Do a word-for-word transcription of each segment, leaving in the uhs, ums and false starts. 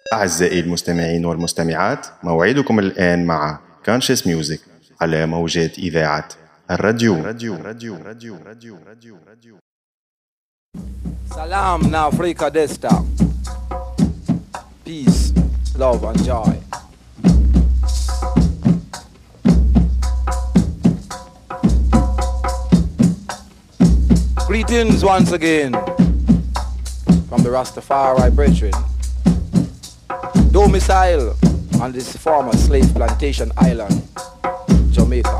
أعزائي المستمعين والمستمعات، موعدكم الآن مع Conscious Music على موجات إذاعة الراديو. Salam na Afrika Desta. Peace, love and joy. Greetings once again from the Rastafari brethren. Domicile on this former slave plantation island, Jamaica.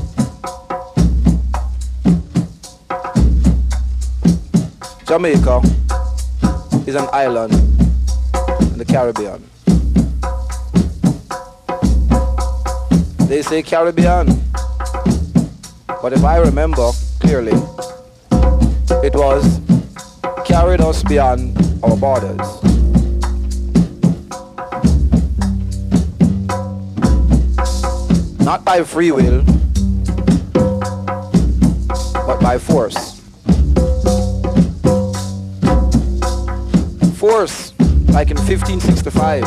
Jamaica is an island in the Caribbean. They say Caribbean, but if I remember clearly, it was carried us beyond our borders. Not by free will, but by force. Force, like in fifteen sixty-five,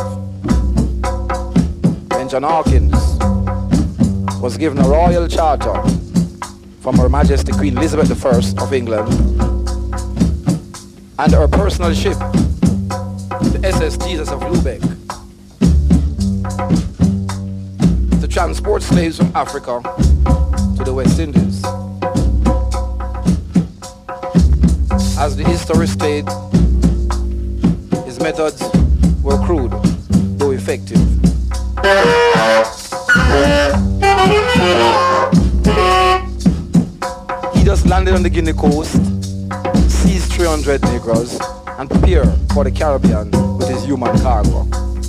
when John Hawkins was given a royal charter from Her Majesty Queen Elizabeth the First of England and her personal ship, the S S Jesus of Lubeck, to transport slaves from Africa to the West Indies. As the history states, his methods were crude, though effective. He just landed on the Guinea coast, seized three hundred Negroes, and prepared for the Caribbean with his human cargo.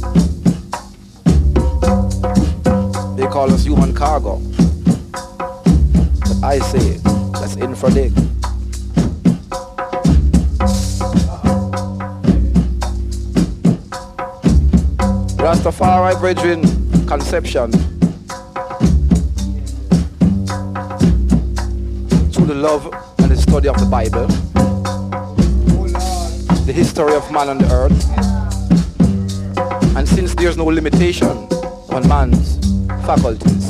They call us human cargo, but I say that's infradig. Rastafari brethren conception through the love and the study of the Bible, the history of man on the earth, and since there's no limitation on man's faculties,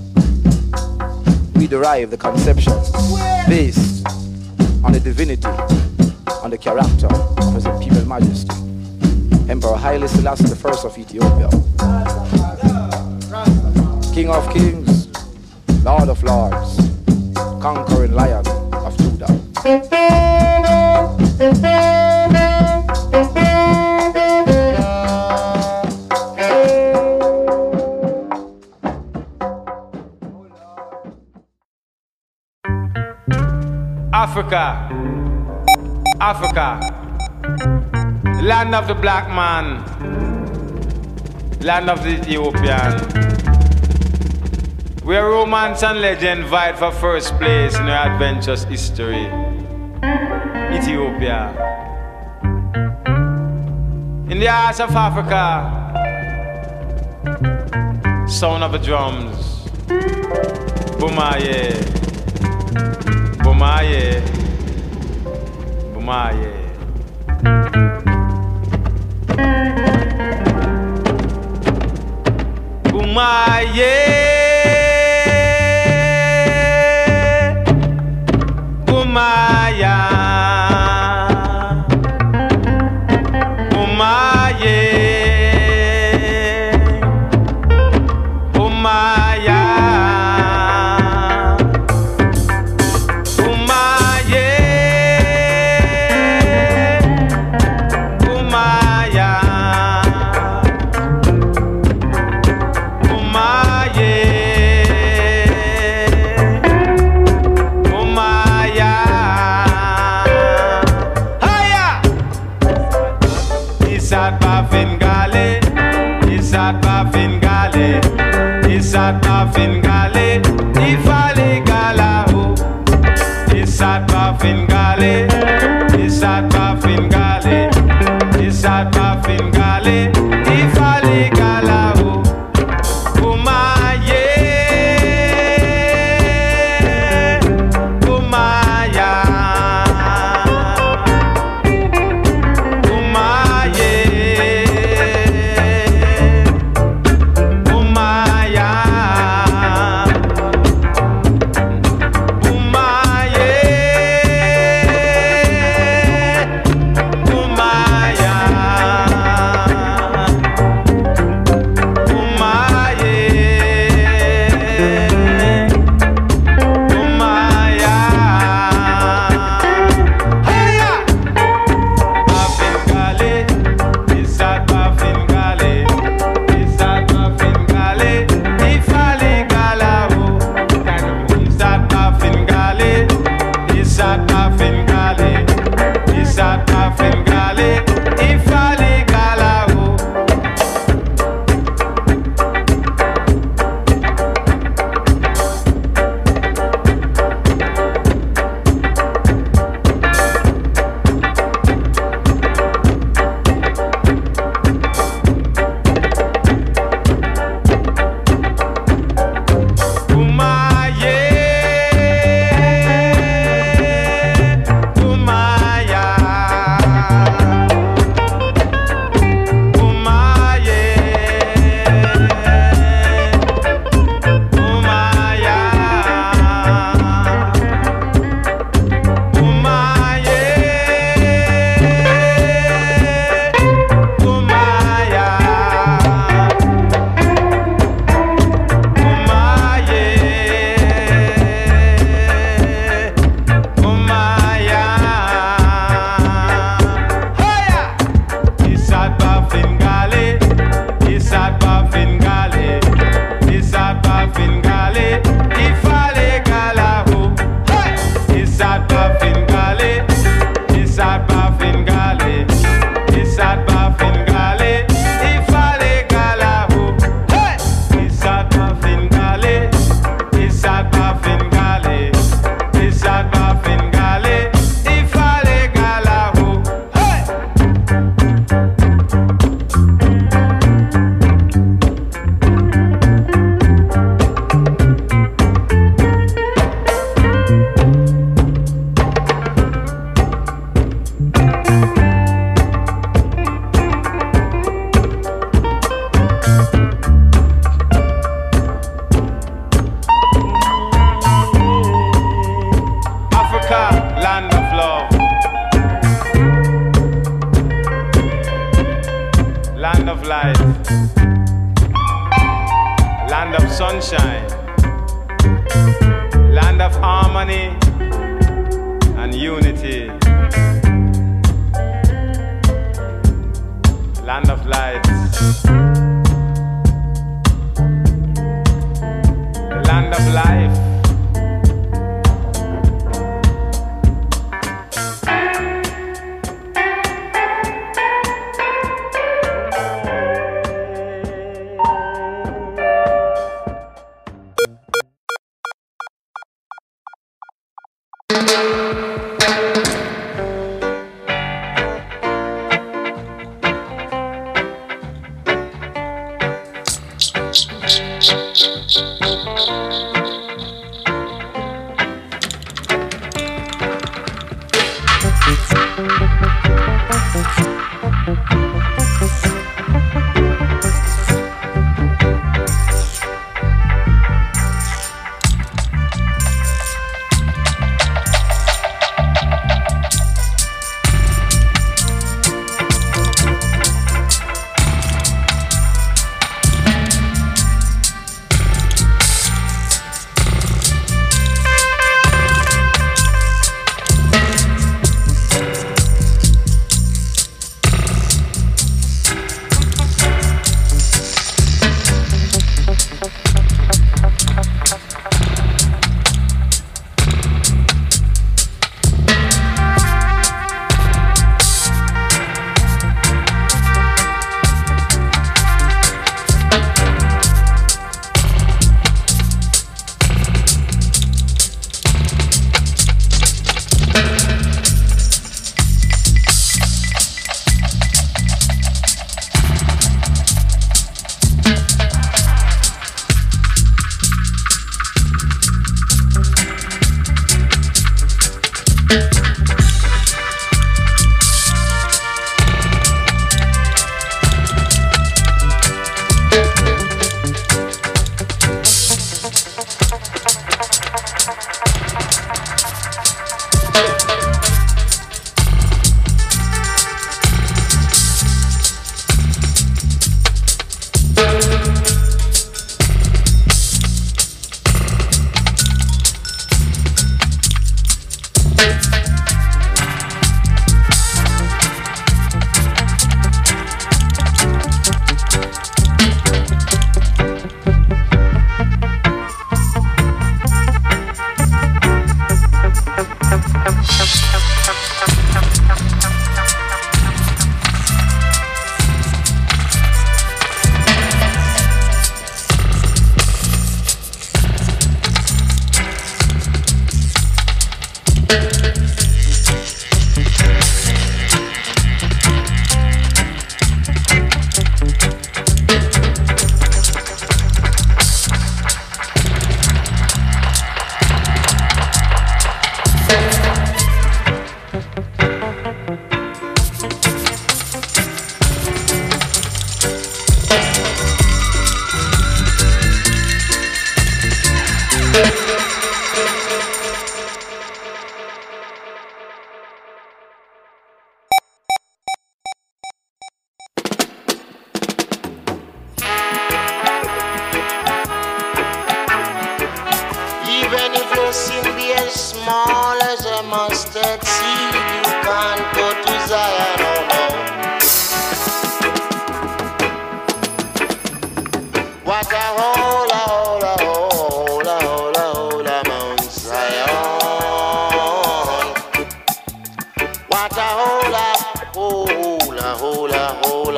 we derive the conception based on the divinity, on the character of His Imperial Majesty Emperor Haile Selassie the First of Ethiopia, King of Kings, Lord of Lords, conquering Lion of Judah. Africa, Africa, land of the black man, land of the Ethiopian, where romance and legend vied for first place in our adventurous history. Ethiopia. In the heart of Africa, sound of the drums, Bumaye, Bumaye, Bumaye. Bumaye, Bumaya, Bumaye, Bumaya, Bumaye, Bumaya. Isat Bafingale, Isat Bafingale, Isat Bafingale, Ifale Galao, Isat Bafingale, Isat Bafingale, Isat Bafingale, Ifale Galao, Bumaye, Bumaya. Bumaye, sunshine, land of harmony and unity, land of light, the land of life.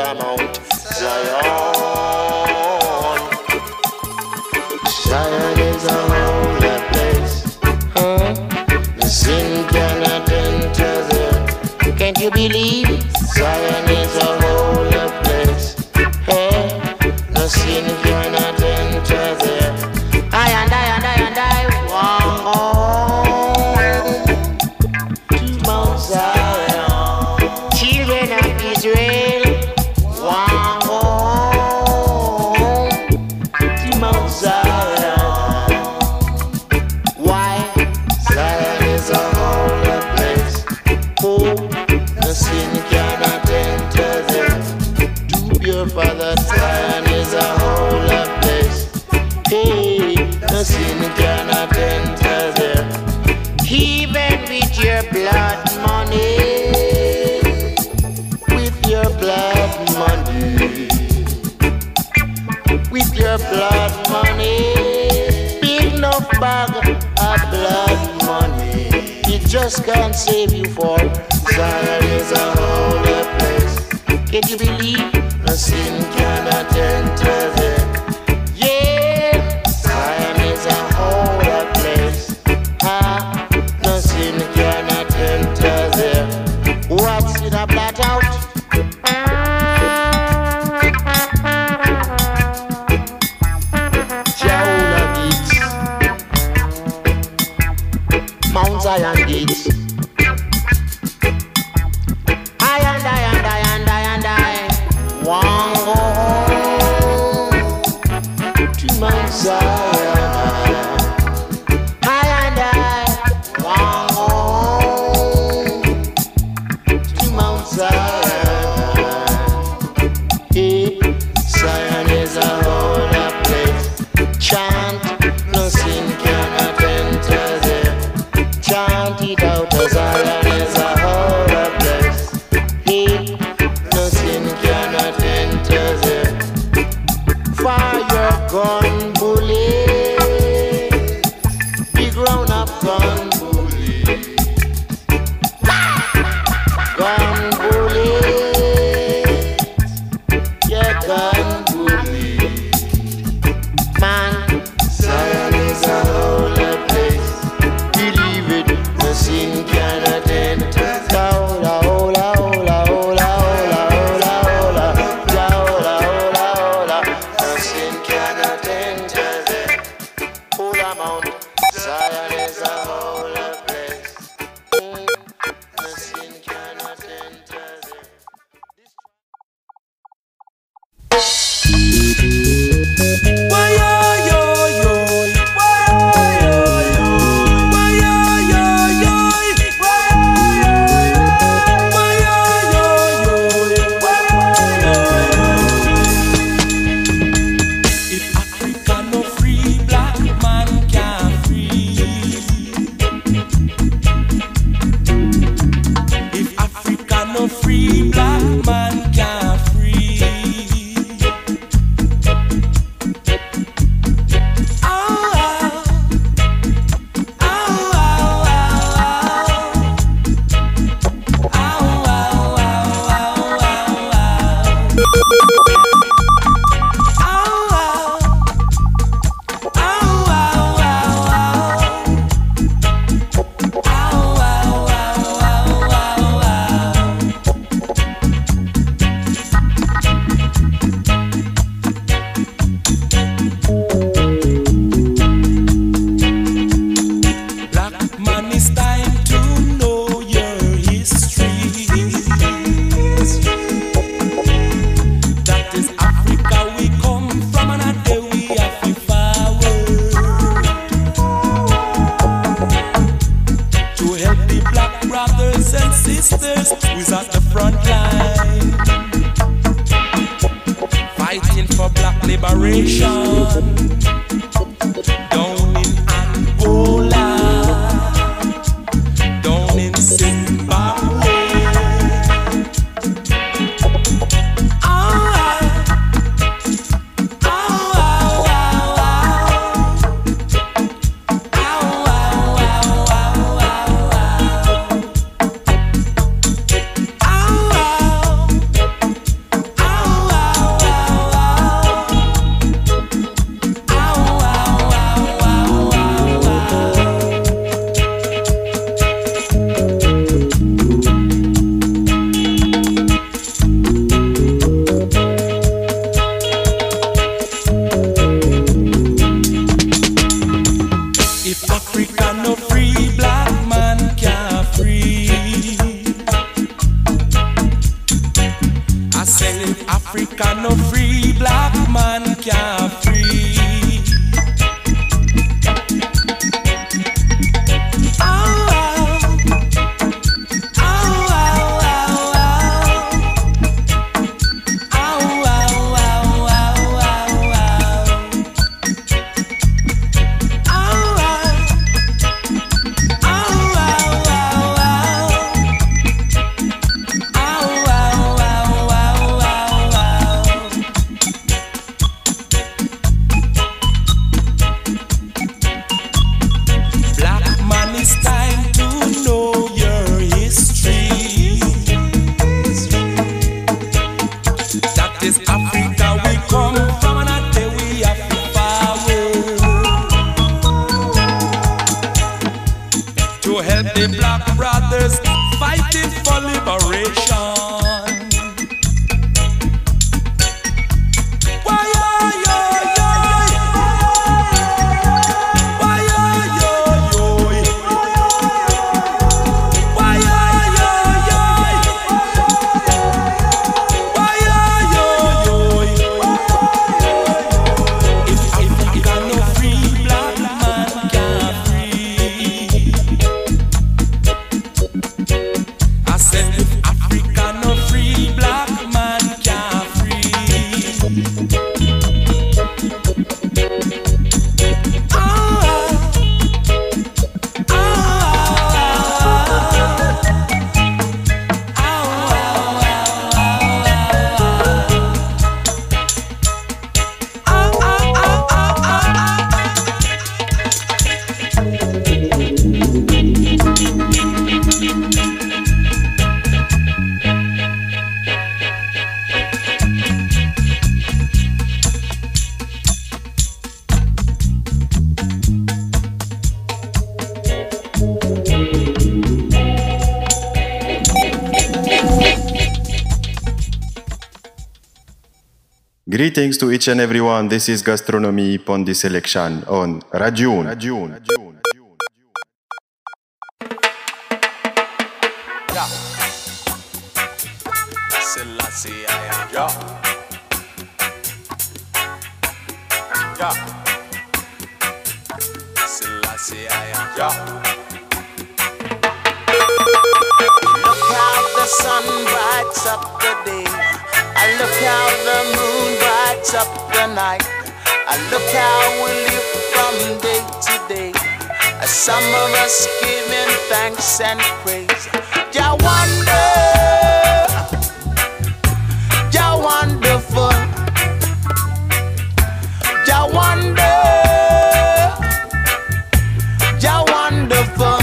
Hola Mount Zion. Zion is a holy place. Huh? The sin cannot enter there. Can't you believe Zion is a holy place? Huh? The sin cannot enter there. I and I and I and I want to Mount Zion. Children of Israel want to Mount Zion. Why? Zion is a holy place. Oh, the sin cannot enter there. To pure Father, Zion is a holy place. Hey, the sin cannot enter there. Even with your blood money, with your blood money, with your blood money, big enough bag of blood money, it just can't save you for Zion is a holy place. Can you believe the sin cannot enter there? Yeah, Zion is a holy place. Ah, the sin cannot enter there. What's it a blot out? Jaula gates, Mount Zion gates. I and I and I and I and I want go home to Mount Zion. I and I want home to Mount Zion. Hey, Zion is a holy place. Chant, no sin cannot enter there. Chant it out, Zion is a holy place. Hey, no sin cannot enter there. Fire gun bullet, big round up gun bullet, gun bullet, yeah gun bullet. Man, Zion is a holy place. Believe it, the sin cannot enter. Hola, hola, hola, hola, hola, hola, hola, hola, hola, hola. The sin cannot enter there. Hola Mount Zion is a holy place. Mm, the sin cannot enter there. If Africa no free, black man can't free. If Africa no free, black man can't free. Oh, oh, oh, oh, oh, oh, oh, oh. Black man, it's time to know your history. That is Africa we come from, and a day we have to forward to help the black brothers and sisters who's at the front line, fighting for black liberation. Down in Angola, down in Zimbabwe. Ah, ah, ah, ah, ah, ah, ah, ah, ah, ah. Africa no free, black man can't free. Greetings to each and everyone. This is Gastronomy Pondi Selection on Rajoon. Rajoon. Yeah. Selassie, I am. Yeah. Yeah. Selassie, I am. Yeah. Look how the sun brights up the day. I look how the moon brights up the night. I look how we live from day to day. Some of us giving thanks and praise. Jah wonder, Jah wonderful, Jah wonder, Jah wonderful.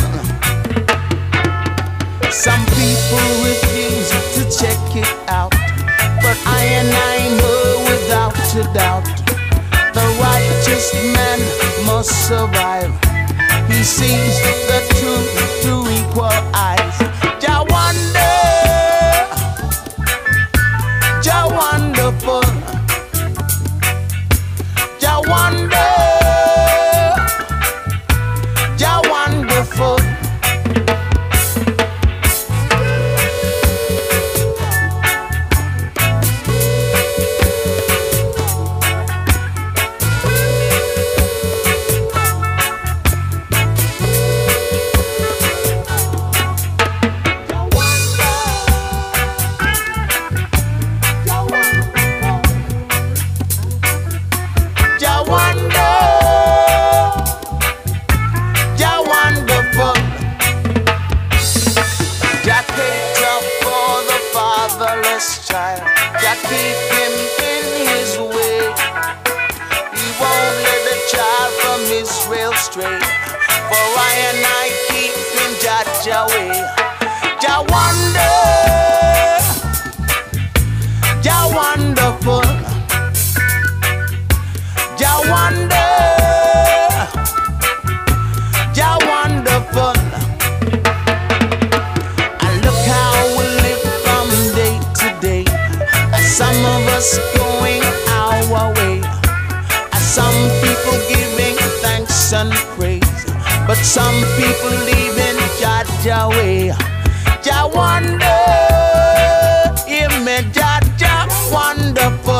Some people refuse to check it out, but I and I know without a doubt, the righteous man must survive. He sees the truth through equal eyes. Jah wonder, Jah wonderful, Jah wonder, Jah wonderful. Child, Jah keep him in his way. He won't let the child from Israel stray. For I and I keep him Jah way. Jah wonder, Jah wonderful, Jah wonder, Jah wonderful. Some of us going our way, some people giving thanks and praise, but some people leaving Jah way. Jah wonder, hear me, Jah Jah wonderful.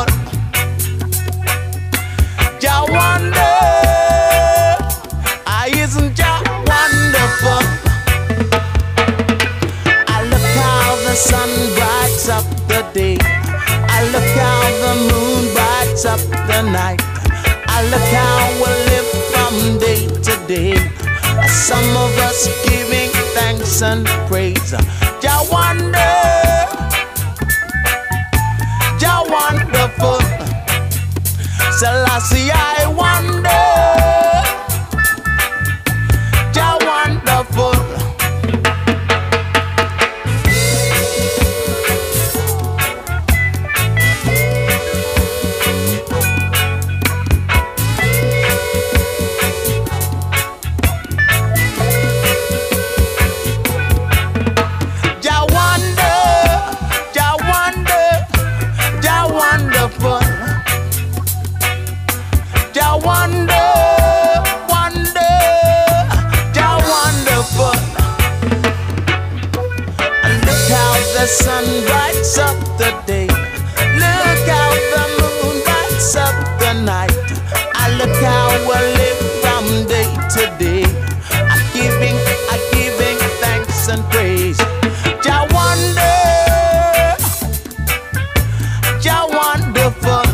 brights up the day. I look how the moon brights up the night. I look how we live from day to day. Some of us giving thanks and praise. Jah wonder, Jah wonderful. Selassie, I wonder, Jah wonderful. The sun brights up the day. Look how the moon brights up the night. I look how we live from day to day. I'm giving, I'm giving thanks and praise. Jah wonder, Jah wonderful.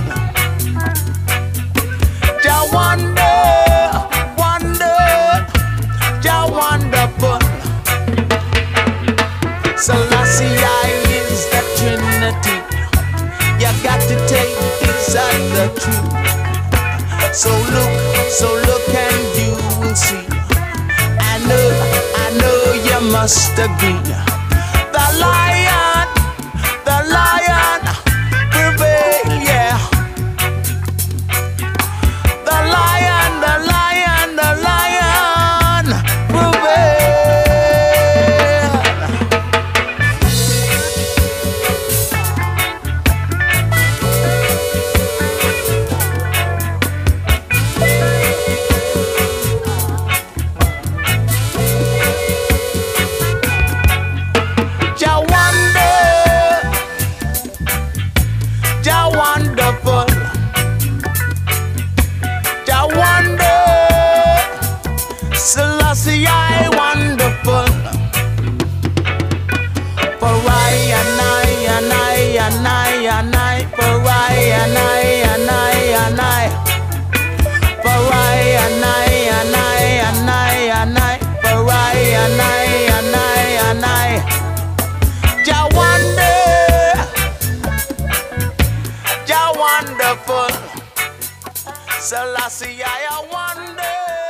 Jah wonder, wonder, Jah wonderful. Selassie, is the Trinity. You got to take this as the truth. So look, so look and you will see. I know, I know you must agree. The lion, the lion prevail, yeah. The lion, the lion, the lion prevail. Selassie, I wonderful. For I and I and I and I and I. For I and I and I and I. For I and I and I and I and I. For I and I and I and I. Jah wonder, Jah wonderful. Selassie, I wonder.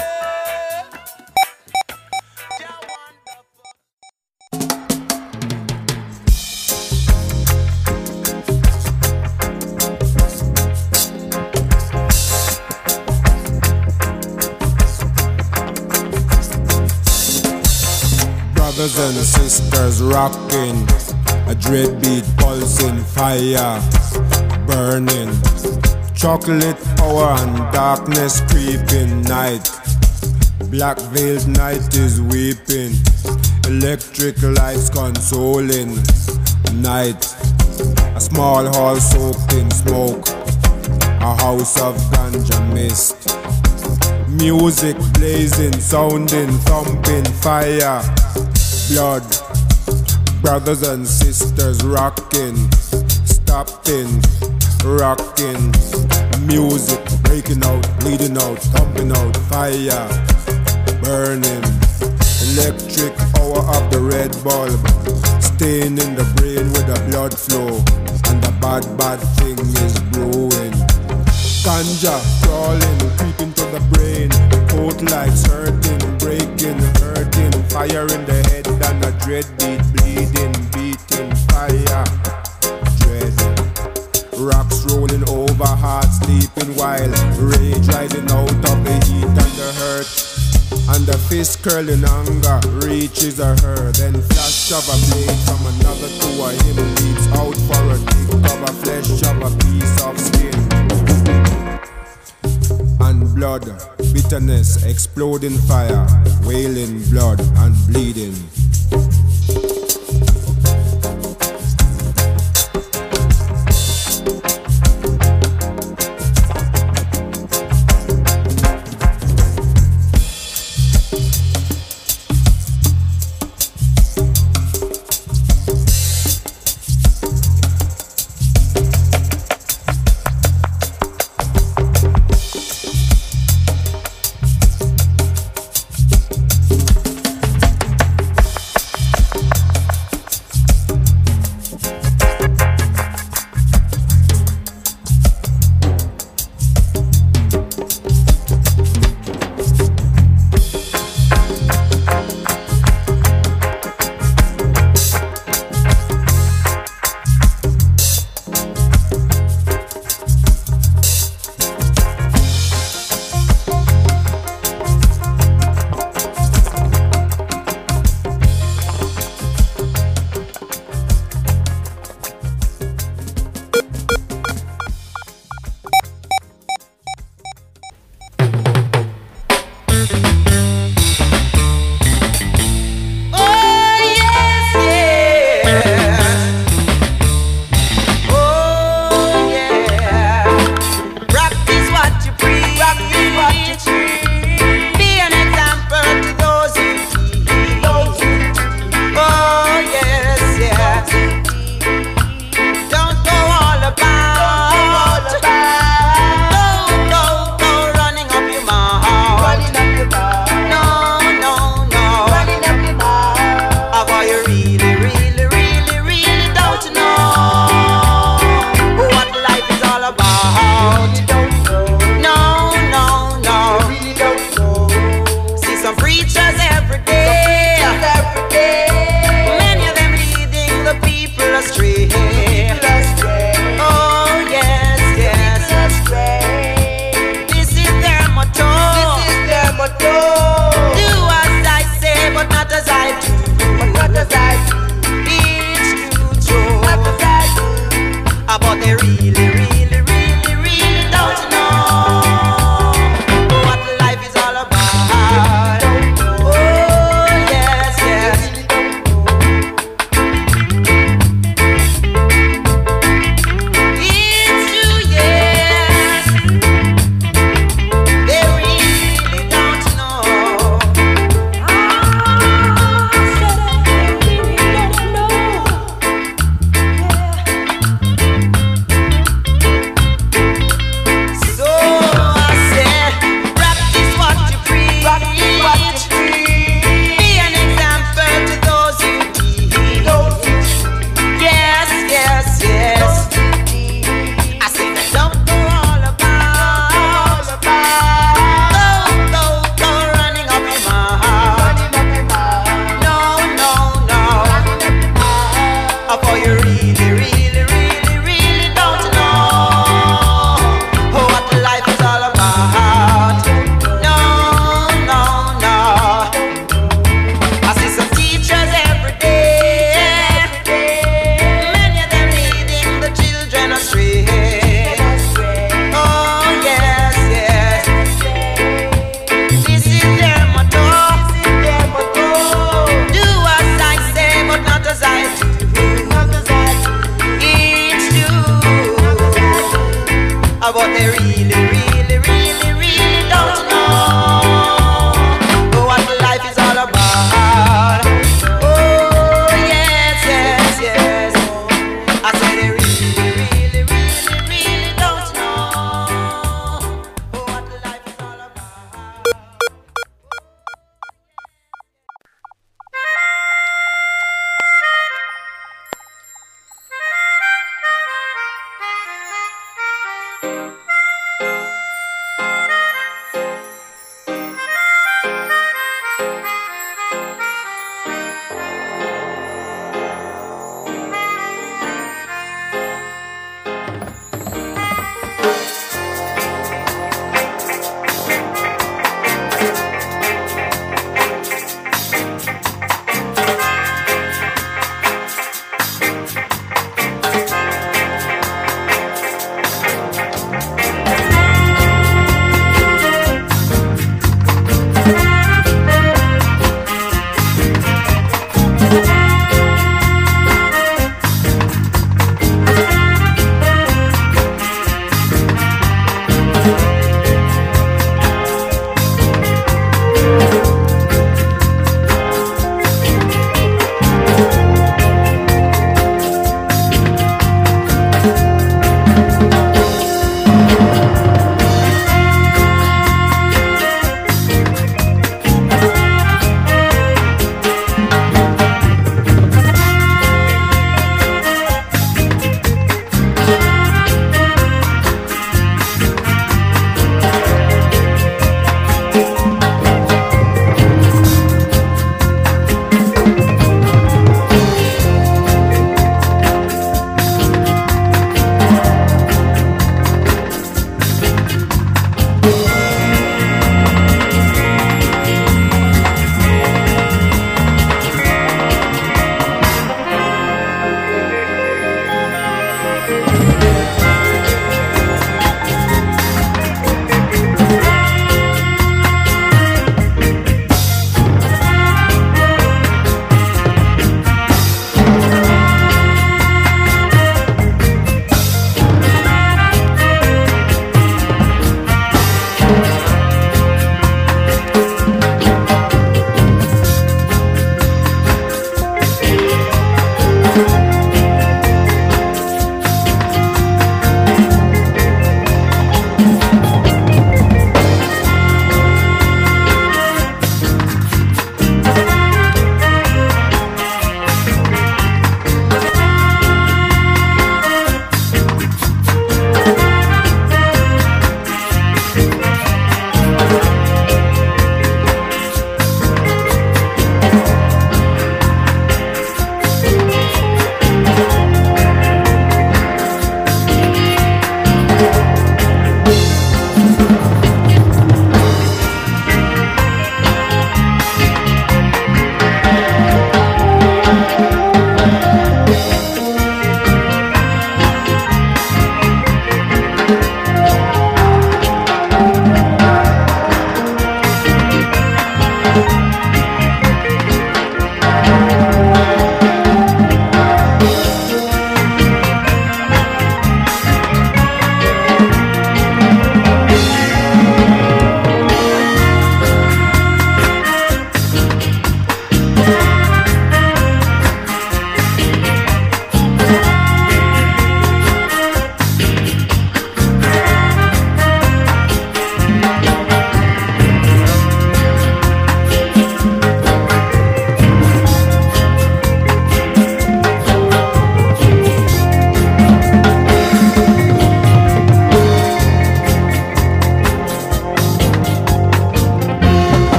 Brothers and sisters rocking, a dread beat pulsing, fire burning, chocolate hour and darkness creeping, night, black veiled night is weeping, electric lights consoling, night, a small hall soaked in smoke, a house of ganja mist, music blazing, sounding, thumping, fire, blood, brothers and sisters rocking, stopping, rocking, music breaking out, bleeding out, thumping out, fire, burning, electric hour of the red bulb, staying in the brain with the blood flow, and the bad, bad thing is brewing. Ganja crawling, creeping to the brain, coat lights hurting, breaking, hurting, fire in the head and a dread beat, bleeding, beating, fire, dread. Rocks rolling over, heart sleeping while rage rising out of the heat and the hurt. And the fist curling anger reaches a her. Then flash of a blade from another to a him leaps out for a dig of a flesh of a piece of skin. And blood, bitterness, exploding fire, wailing blood and bleeding.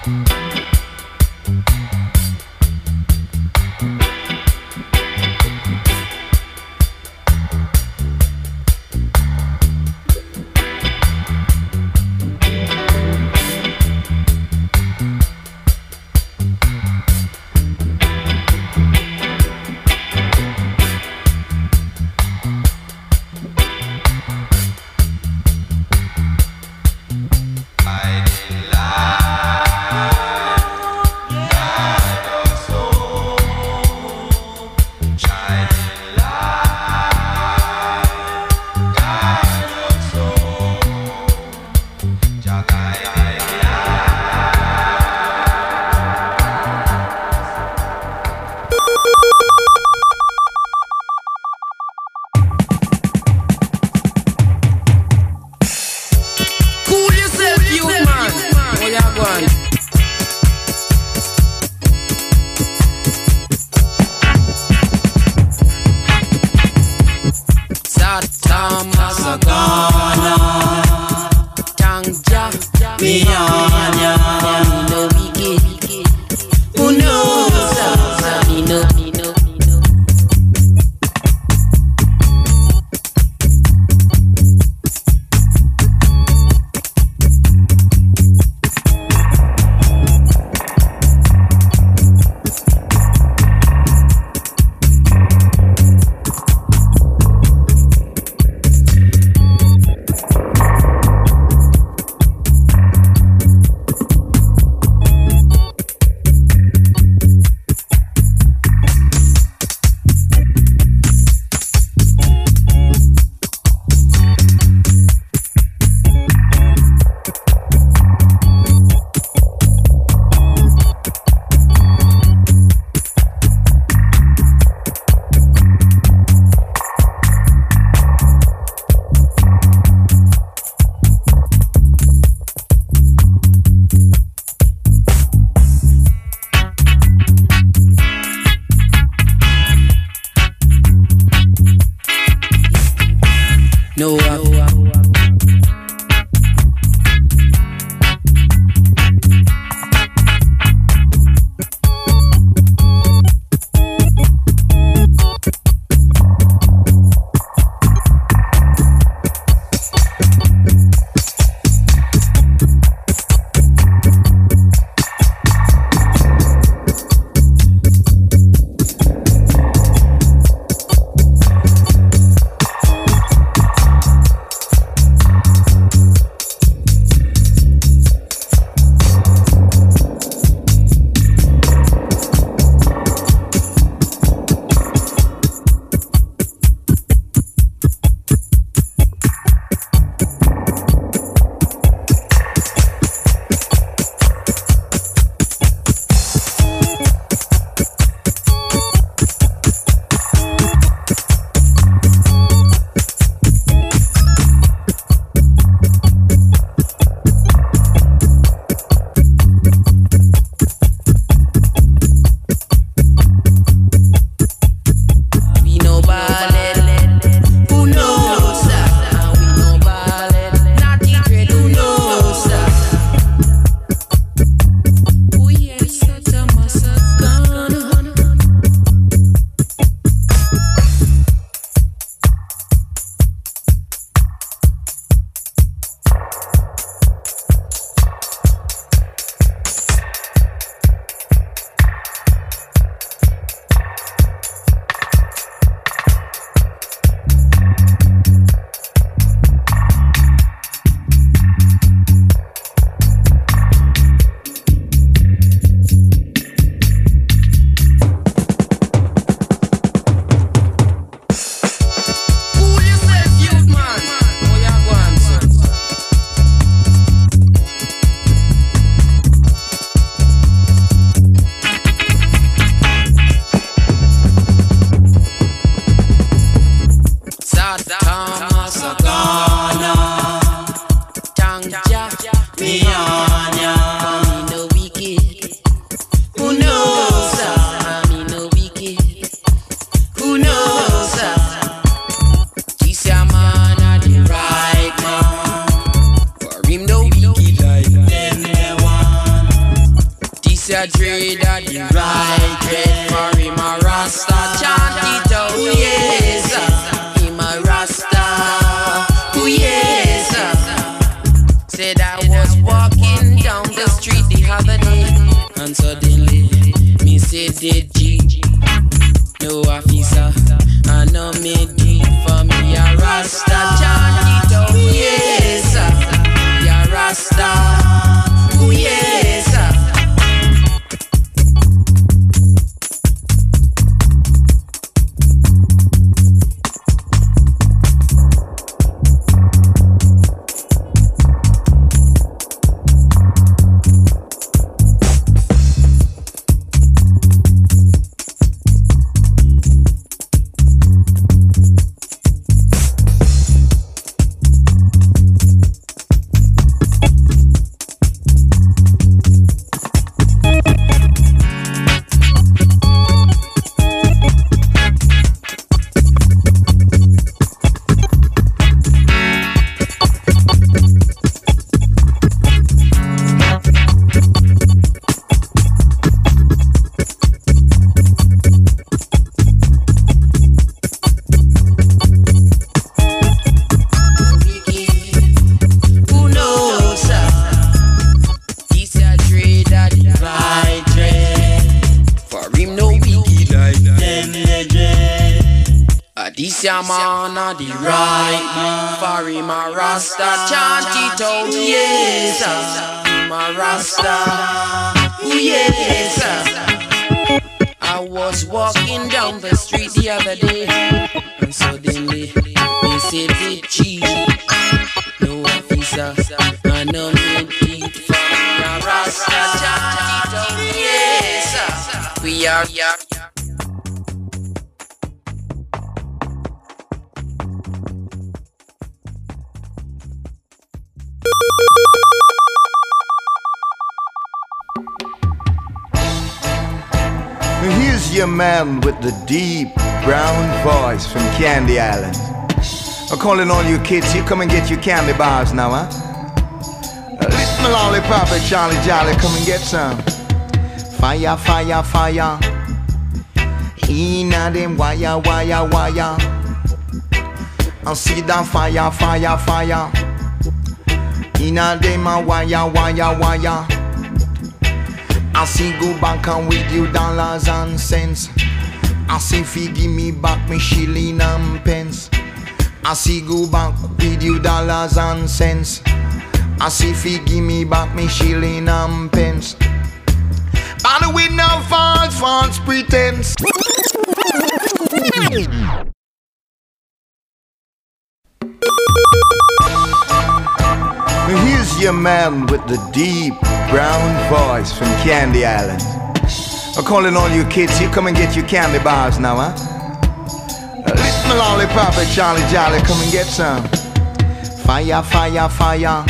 I a dread of the right dread. For him a Rasta chant it out, yes. Him a Rasta, oh yes. Said I was walking down the street the other day, and suddenly me said dead G. No officer, I know me deep for me a Rasta chant it out, yes. Ya Rasta, oh yes. This man a the right man. For him a Rasta chant it out, yes. Him a Rasta, oh yes. I was walking down the street the other day, and suddenly me said the chief, no officer, I know me deep. For me a Rasta chant it out, yes. We are here. Here's your man with the deep brown voice from Candy Island. I'm calling all you kids, you come and get your candy bars now, huh? Uh, little lollipop and Charlie Jolly, come and get some. Fire, fire, fire. Inna them wire, wire, wire. I see that fire, fire, fire. Inna them a wire, wire, wire. I see go back and with you dollars and cents. I see fi give me back me shilling and pence. I see go back with you dollars and cents. I see fi give me back me shilling and pence. But with no false, false pretense. Here's your man with the deep brown voice from Candy Island. I'm calling all you kids, you come and get your candy bars now, huh? Uh, little lollipop and Charlie Jolly, come and get some. Fire, fire, fire.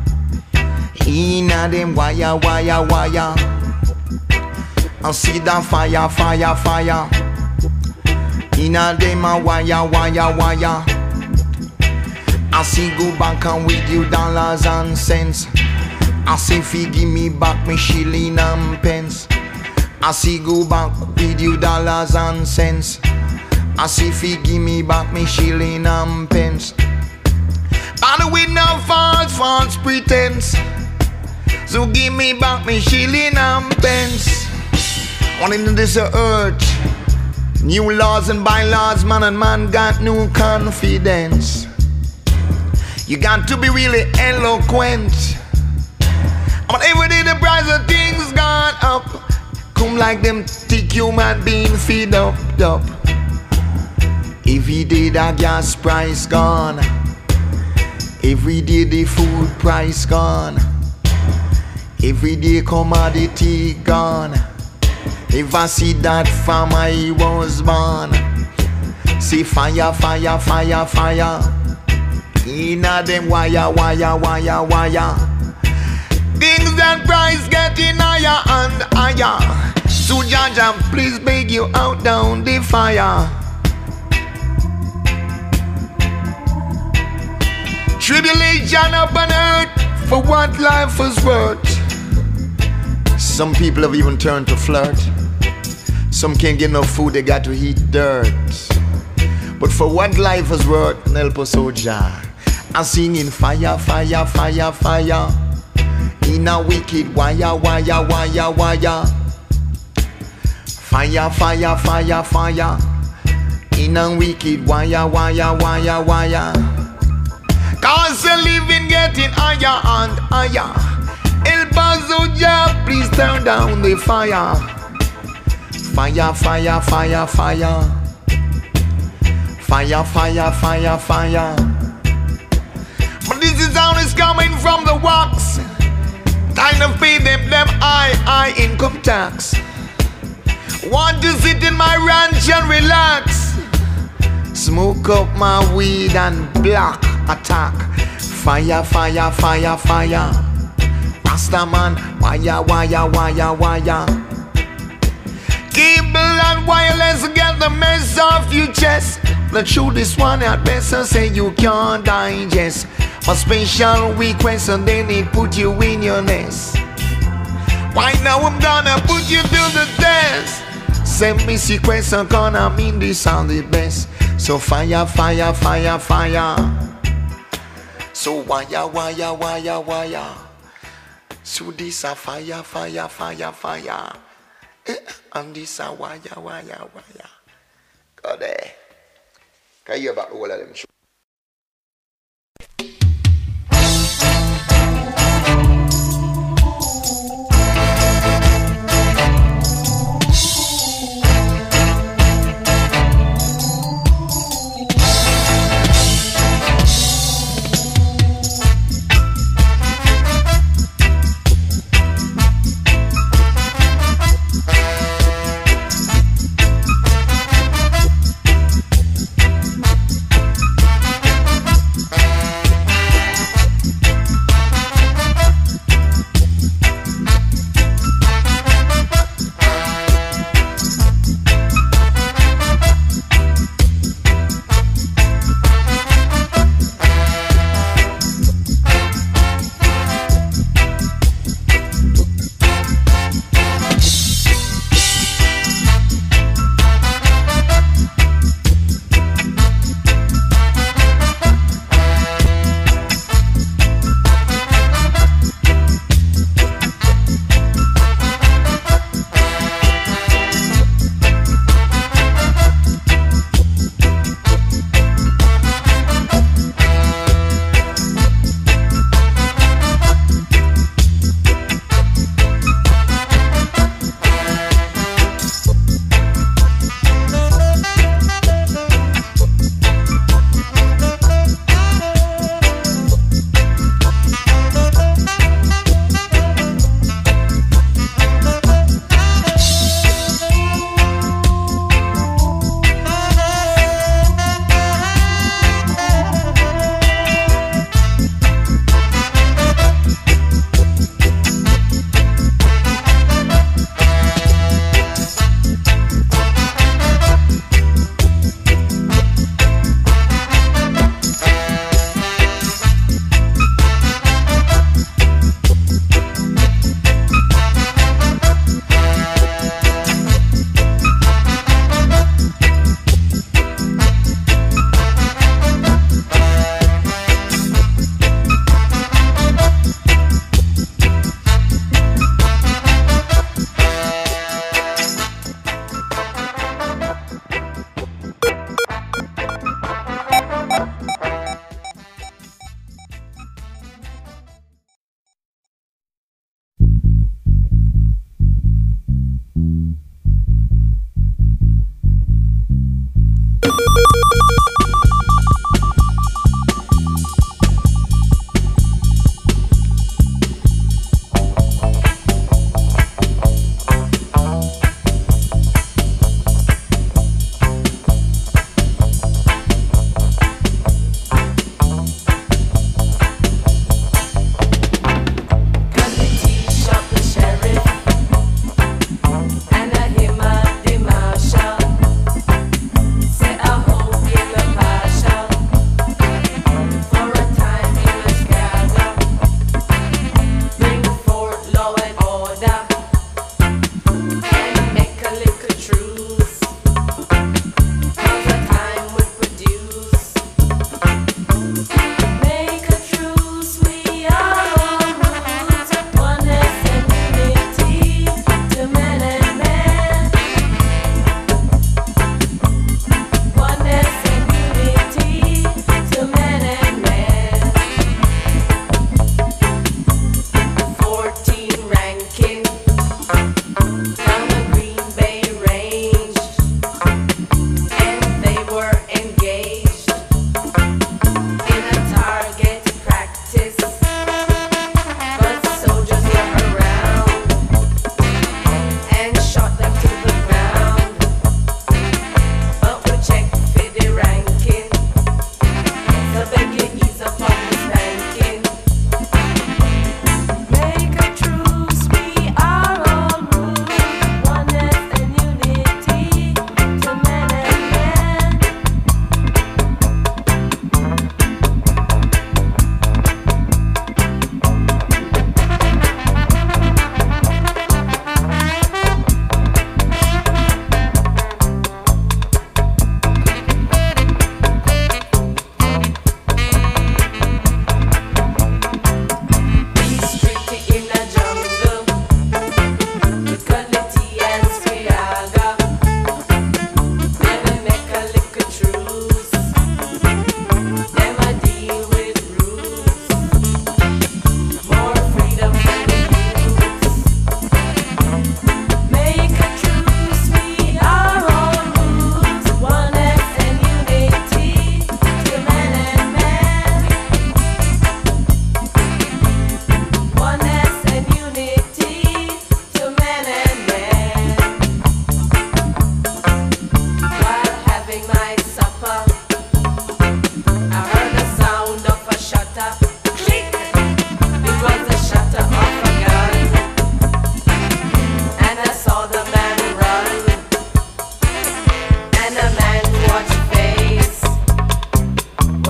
Inna them wire, wire, wire. I see that fire, fire, fire. Inna them a wire, wire, wire. I see go back and with you dollars and cents. I see fi give me back me shilling and pence. I see go back with you dollars and cents. I see fi give me back me shilling and pence. But with no false, false pretense. So give me back me shilling and pence. On into this earth, new laws and bylaws, man and man got new confidence. You got to be really eloquent. But every day the price of things gone up. Come like them thick human being feed up, up. Every day the gas price gone. Every day the food price gone. Every day commodity gone. If I see that farmer I was born. See fire, fire, fire, fire. Inna them wire, wire, wire, wire. Things and price getting higher and higher. So Jaja, please beg you out down the fire. Tribulation up on earth for what life is worth. Some people have even turned to flirt. Some can't get no food, they got to eat dirt. But for what life is worth, help us, oh Jah. I'm singing fire, fire, fire, fire. In a wicked wire, wire, wire, wire. Fire, fire, fire, fire. In a wicked wire, wire, wire, wire. Cause the living getting higher and higher. Help us, oh Jah, please turn down the fire. Fire, fire, fire, fire. Fire, fire, fire, fire. But this is how it's coming from the wax. Time to pay them, them high, high income tax. Want to sit in my ranch and relax. Smoke up my weed and black attack. Fire, fire, fire, fire. Rasta man, wire, wire, wire, wire. Cable and wireless get the mess off your chest. Not true this one at best, so say you can't digest. A special request and then it put you in your nest. Why now I'm gonna put you to the test. Send me sequence and gonna mean this sound the best. So fire, fire, fire, fire. So wire, wire, wire, wire. So this a fire, fire, fire, fire. And this a wire, wire, wire. God there. Can you hear about all of them?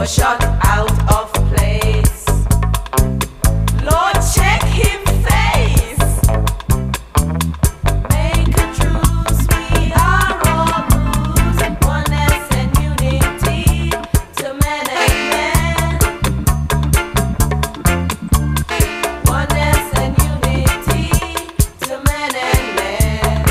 was shot out of place. Lord, check him face. Make a truce, we are all bruised. Oneness and unity to men and men. Oneness and unity to men and men.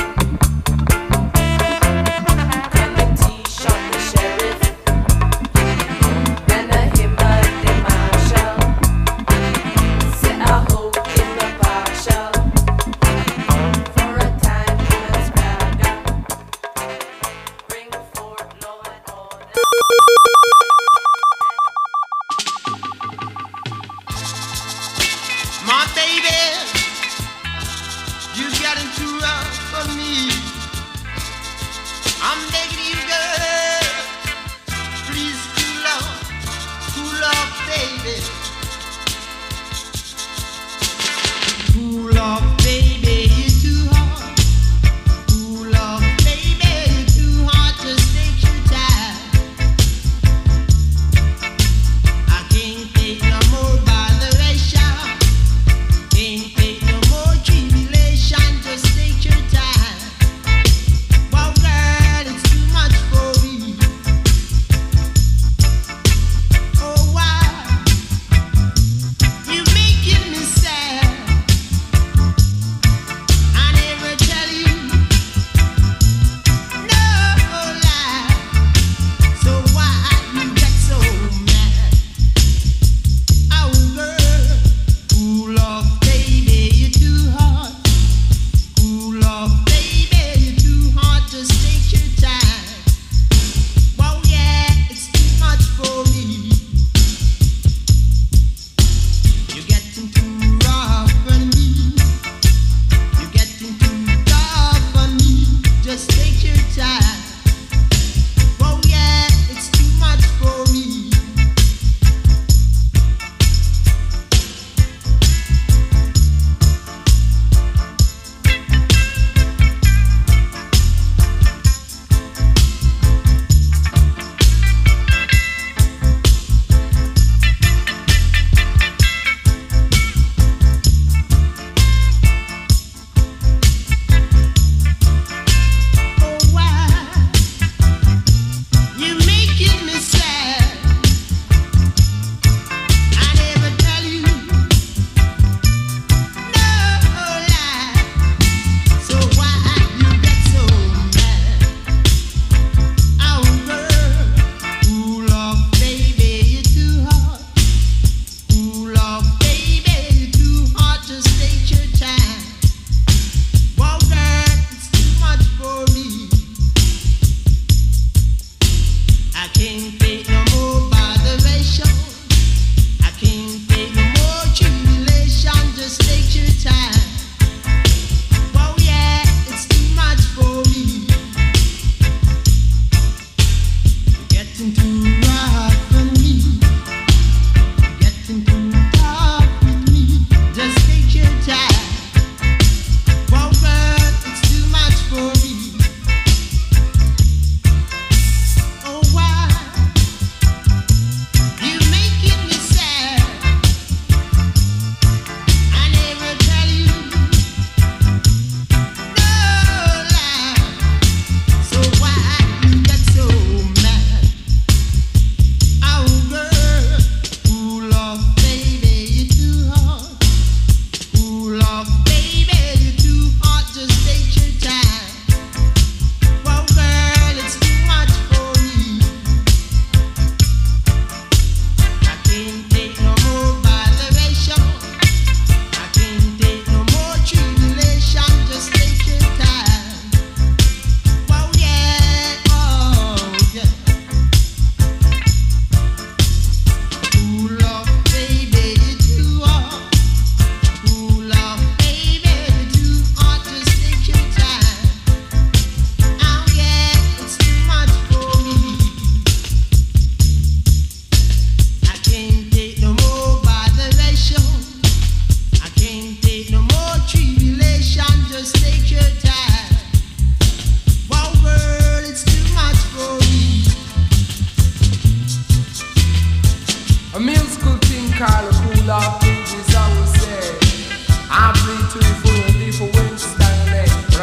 Committee shot the sheriff and a him but the marshal. Set a hope in the partial. For a time was gathered. Bring forth law and order. My baby, you getting too rough for me. I'm begging you, girl, please cool off, cool off, baby. Cool off, baby, you're too hot. Cool off, baby, you're too hot. Just take your time. I can't take no more botheration. Can't take no more tribulation. Just take your time. Wow, girl, it's too much for me. Oh, wow.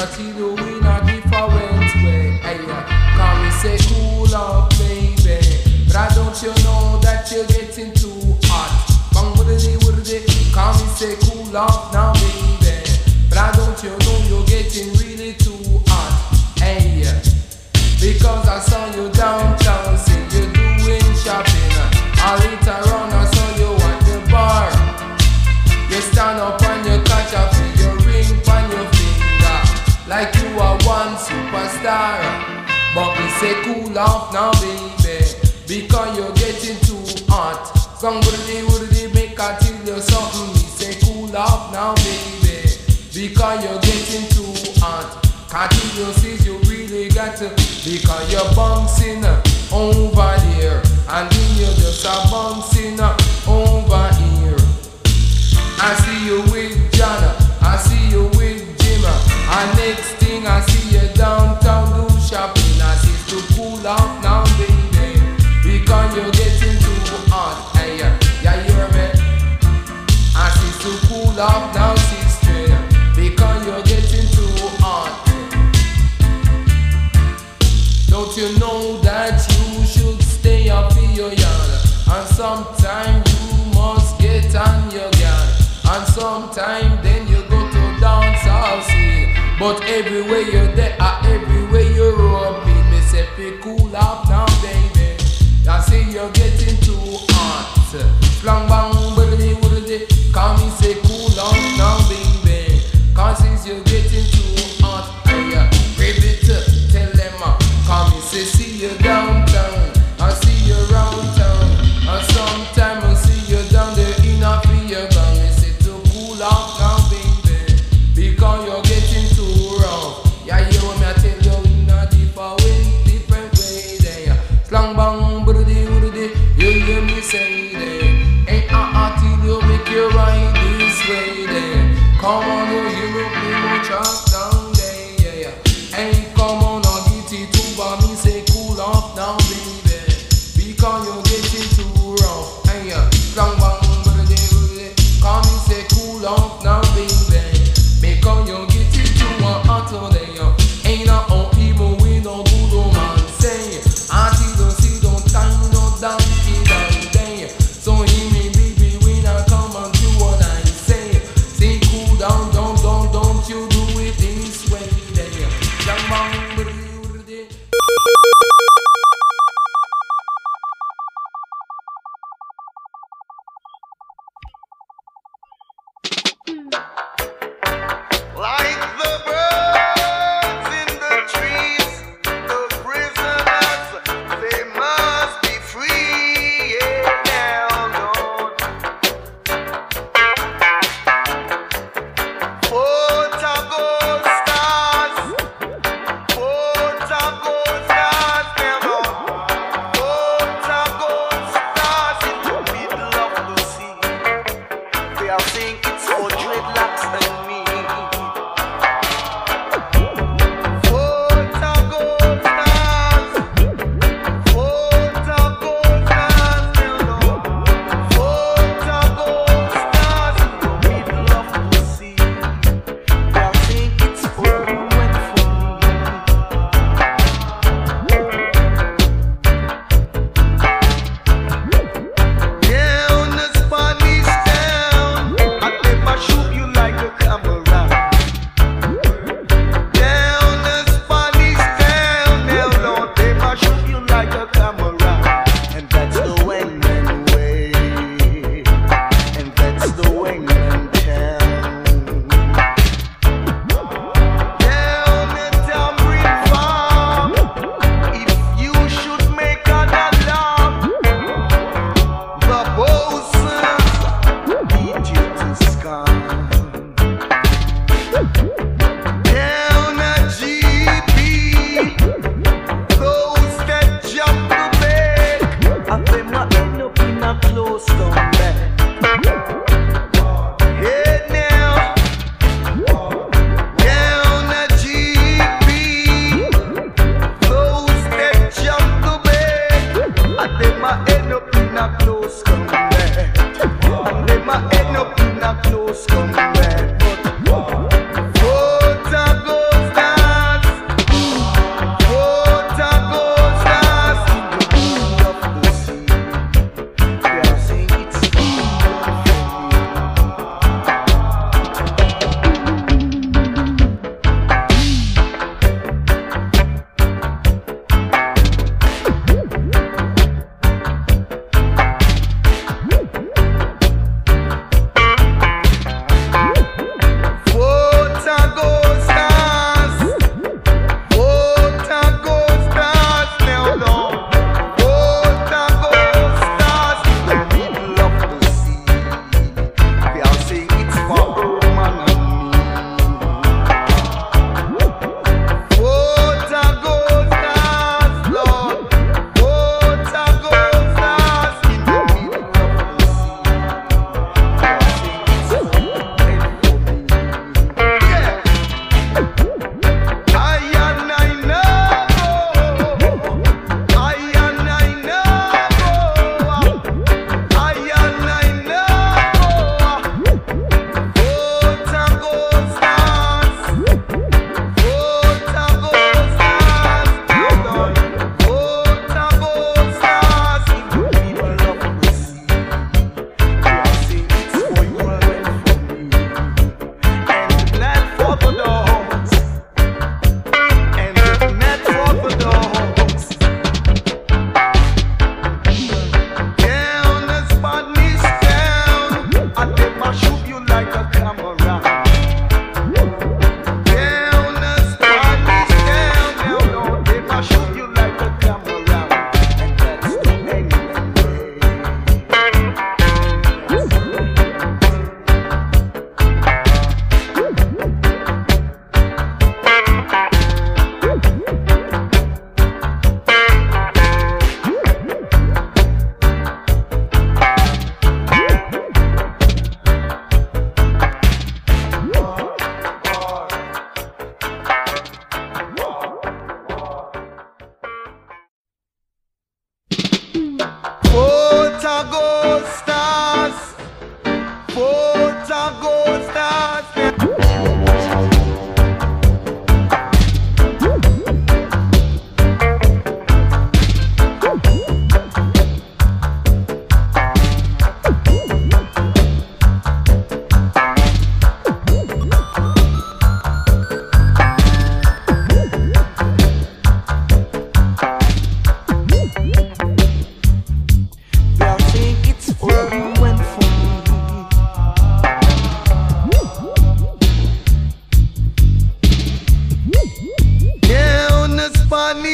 till you in a different way. Hey, come me say cool off, baby. But I don't you know that you're getting too hot. Bang woody woody, come me say cool off now, baby. But I don't you know you're getting really too hot. Hey, because I saw you downtown, see you doing shopping. I later on I saw you at the bar. You stand up and you catch a feel your ring on your finger, like you are one superstar. But me say cool off now, baby, because you're getting too hot. Somebody would make I tell you something. Me say cool off now, baby, because you're getting too hot. Can't you see you really got to, because you're bouncing over there, and then you're just a bouncing over here. I see you with John, I see you with Jim, and next thing I see you downtown do shopping. I see to cool off now, baby, because you're getting too hot. Hey, yeah, you hear me? I see to cool off now, sister, because you're getting too hot. Don't you know that you should stay up in your yard? And sometime you must get on your guard. And sometime then you go to dance all scene. But everywhere you're there, uh, everywhere you're up in, me say be cool off now, baby. I see you're getting too hot. Slang bang birdie woody, come me say cool off now, baby. Cause since you're getting too hot, I uh, grab it, tell them uh, come me say see you downtown, I see you round town, and sometime I see you down there in a fear gun. Me say to cool off now, baby, because you're getting too rough. Yeah, you want me I tell you in a different way, different way there. Slang bang birdie woody, you hear me say there.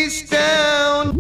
East Town.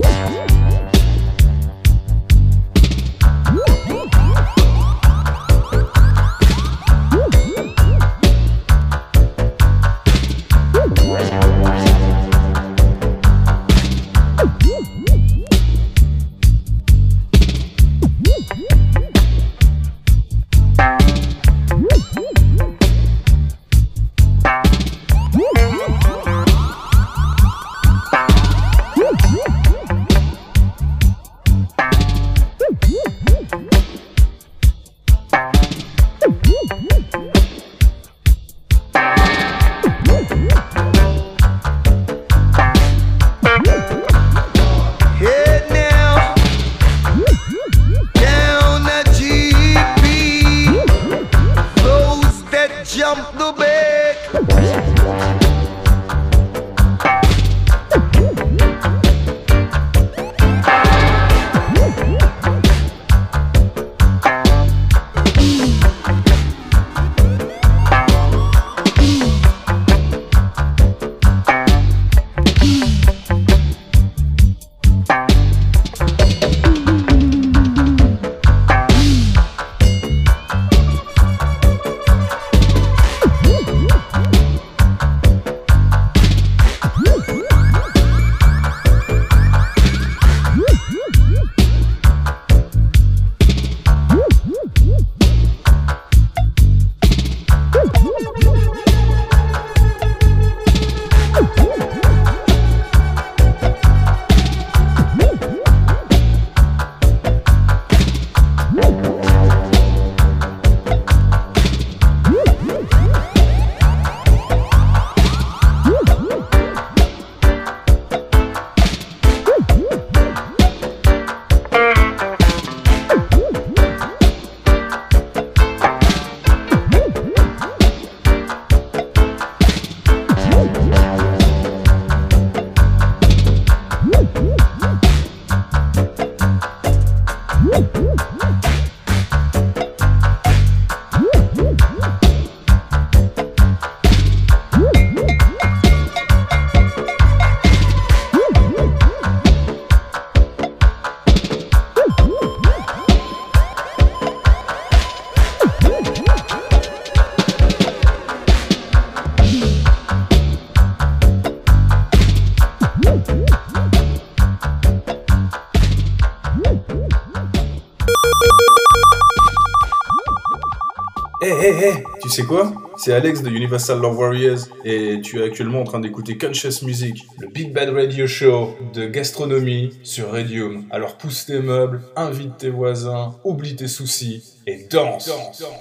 Hé hé hé, tu sais quoi? C'est Alex de Universal Love Warriors et tu es actuellement en train d'écouter Conscious Music, le Big Bad Radio Show de gastronomie sur Radium. Alors pousse tes meubles, invite tes voisins, oublie tes soucis et danse. danse, danse, danse.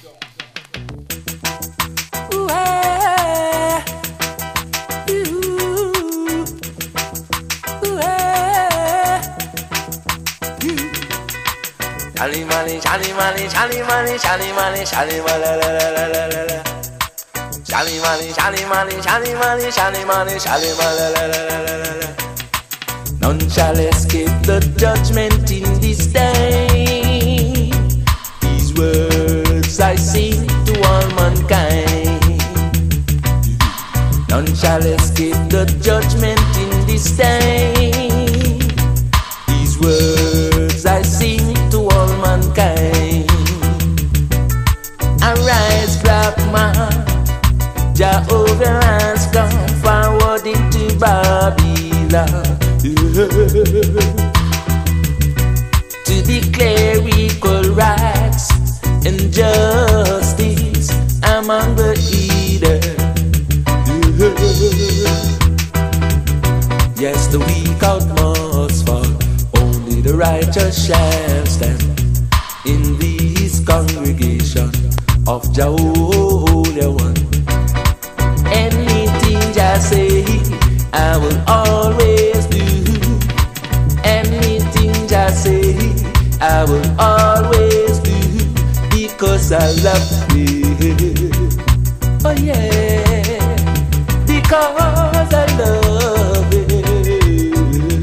Shally Mally, Shally Mally, Shally Mally, Shally Mally, Shally Mally, la la la la la la. Shally Mally, Shally Mally, Shally Mally, Shally Mally, Shally Mally, la la la la la la. None shall escape the judgment in this day. These words I sing to all mankind. None shall escape the judgment in this day. These words I sing to all mankind. Arise, black man, Jehovah has come forward into Babylon to declare equal rights and justice among the heathen. Yes, the weak out must fall, only the righteous shall stand in this congregation of Jehovah One. Anything Jah say, I will always do. Anything Jah say, I will always do, because I love you. Oh yeah, because I love you.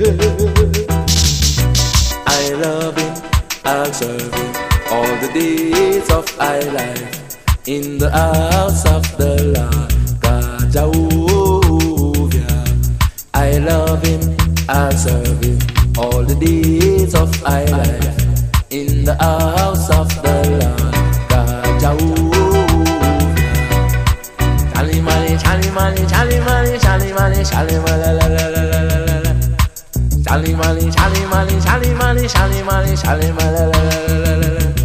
I love him, I'll serve him all the days of my life in the house of the Lord God Jehovah. I love him, I'll serve him all the days of my life in the house of the Lord. God Jehovah. Charlie Mali, Charlie Mali, Charlie Mali, Charlie Mali, Charlie Mali, la la la la la la. Charlie Mali, Charlie Mali, Charlie Mali, Charlie Mali, Charlie Mali, la la la la la.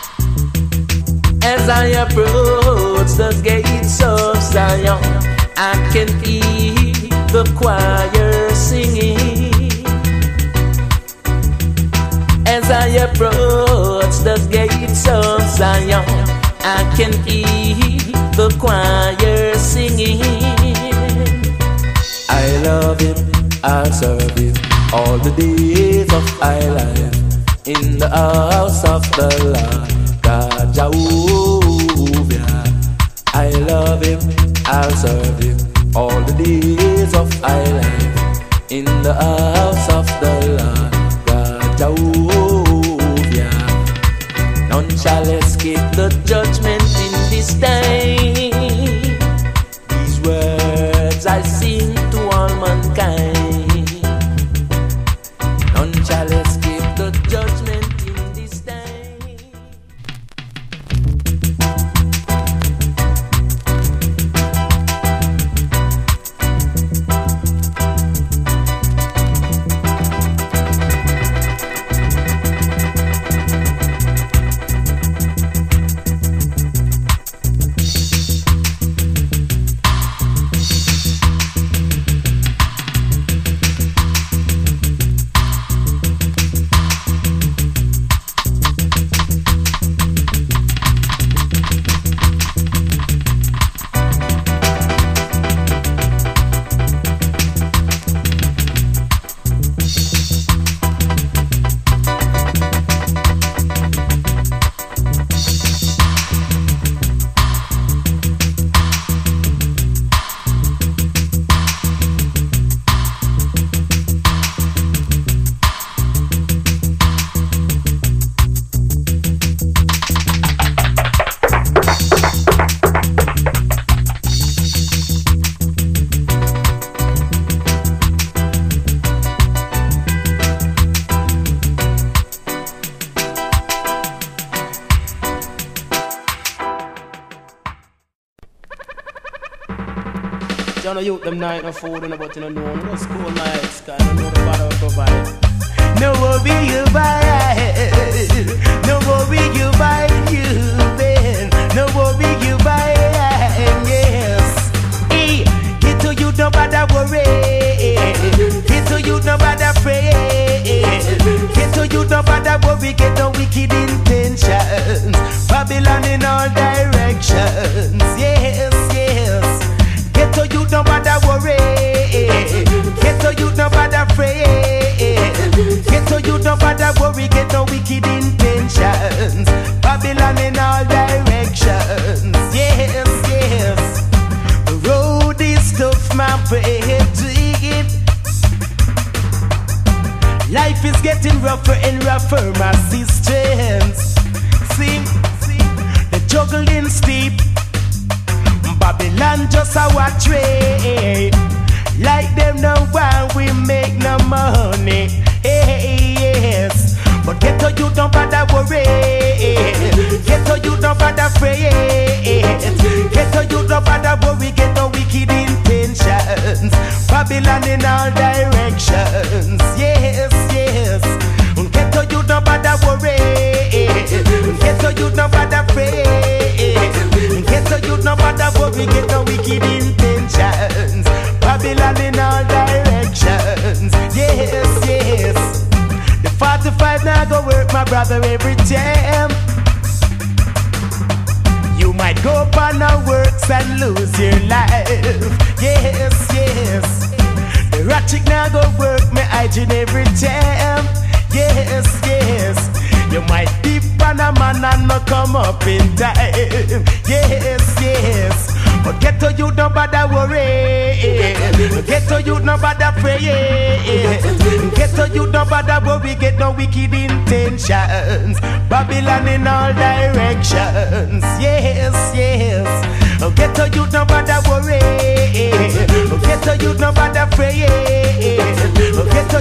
As I approach the gates of Zion, I can hear the choir singing. As I approach the gates of Zion, I can hear the choir singing. I love him, I'll serve him all the days of my life in the house of the Lord. God Jehovah, I love him, I'll serve him all the days of my life in the house of the Lord. God Jehovah, none shall escape the judgment in this time. These words I sing to all mankind. None shall escape the judgment in this time. John, you them night no food and about you know no no school nights, cause I don't know the bother of provide. No worry you buy, no worry you buy you then, no worry you buy, yes. Hey, get to you no bother worry, get to you no bother pray, get to you no bother worry, get no wicked intentions, Babylon in all directions, yes, yes. Get to you no bother worry, get to you no bother pray, get to you no bother worry, get no wicked intentions, Babylon in all directions, yes, yes. The road is tough, my friend, dig it. Life is getting rougher and rougher, my sisters. See, see, the juggling steep. Babylon just a watch trade. Like them no why we make no money. Hey, yes. But get to you don't bother worry. Get to you don't bother pray. Get to you don't bother worry. Get no wicked intentions. Babylon in all directions. Yes, yes. Get to you don't bother worry. Get to you don't bother pray. Get to you no bother worry, get no wicked intentions. Babylon in all directions. Yes, yes. The forty-five now go work, my brother, every time. You might go upon our works and lose your life. Yes, yes. The ratchet now go work, my hygiene every time. Yes, yes. You might dip on a man and not come up in time. Yes, yes. But get to you no bother worry. Get to you no bother pray. Get to you no bother worry. Get no wicked intentions. Babylon in all directions. Yes, yes. Get to you no bother worry. Get to you no bother pray. Get to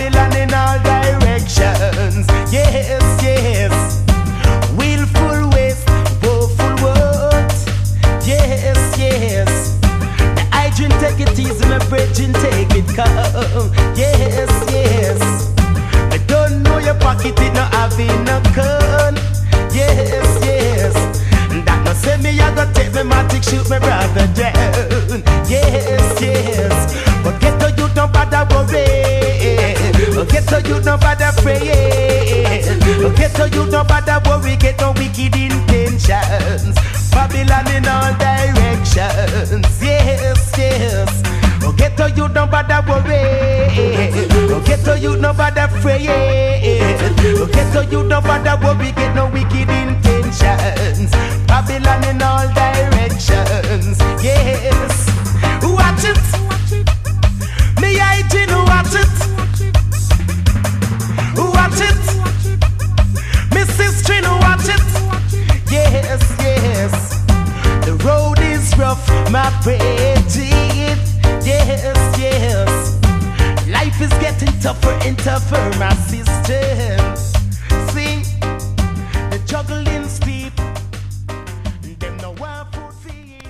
Babylon in all directions. Yes, yes. Willful waste, woeful words. Yes, yes. The hygiene take it easy, my brethren take it calm. Yes, yes. I don't know your pocket, it no having no gun. Yes, yes. That no say me, I go take me matic, shoot my brother down. Yes, yes. But get to you, don't bother worry. Get to you, don't bother pray. Get to you, don't bother worry. Get no wicked intentions. Babylon in all directions. Yes, yes. Get to you, don't bother worry. Get to you, don't bother pray. Get to you, don't bother worry. Get no wicked intentions. Babylon in all directions. Yes. Watch it. Me hygiene, watch it. Watch it. Me sister, watch it. Yes, yes. The road is rough, my pretty. Yes, yes. Life is getting tougher and tougher, my sister. See, the juggling steep. Them no one food for it.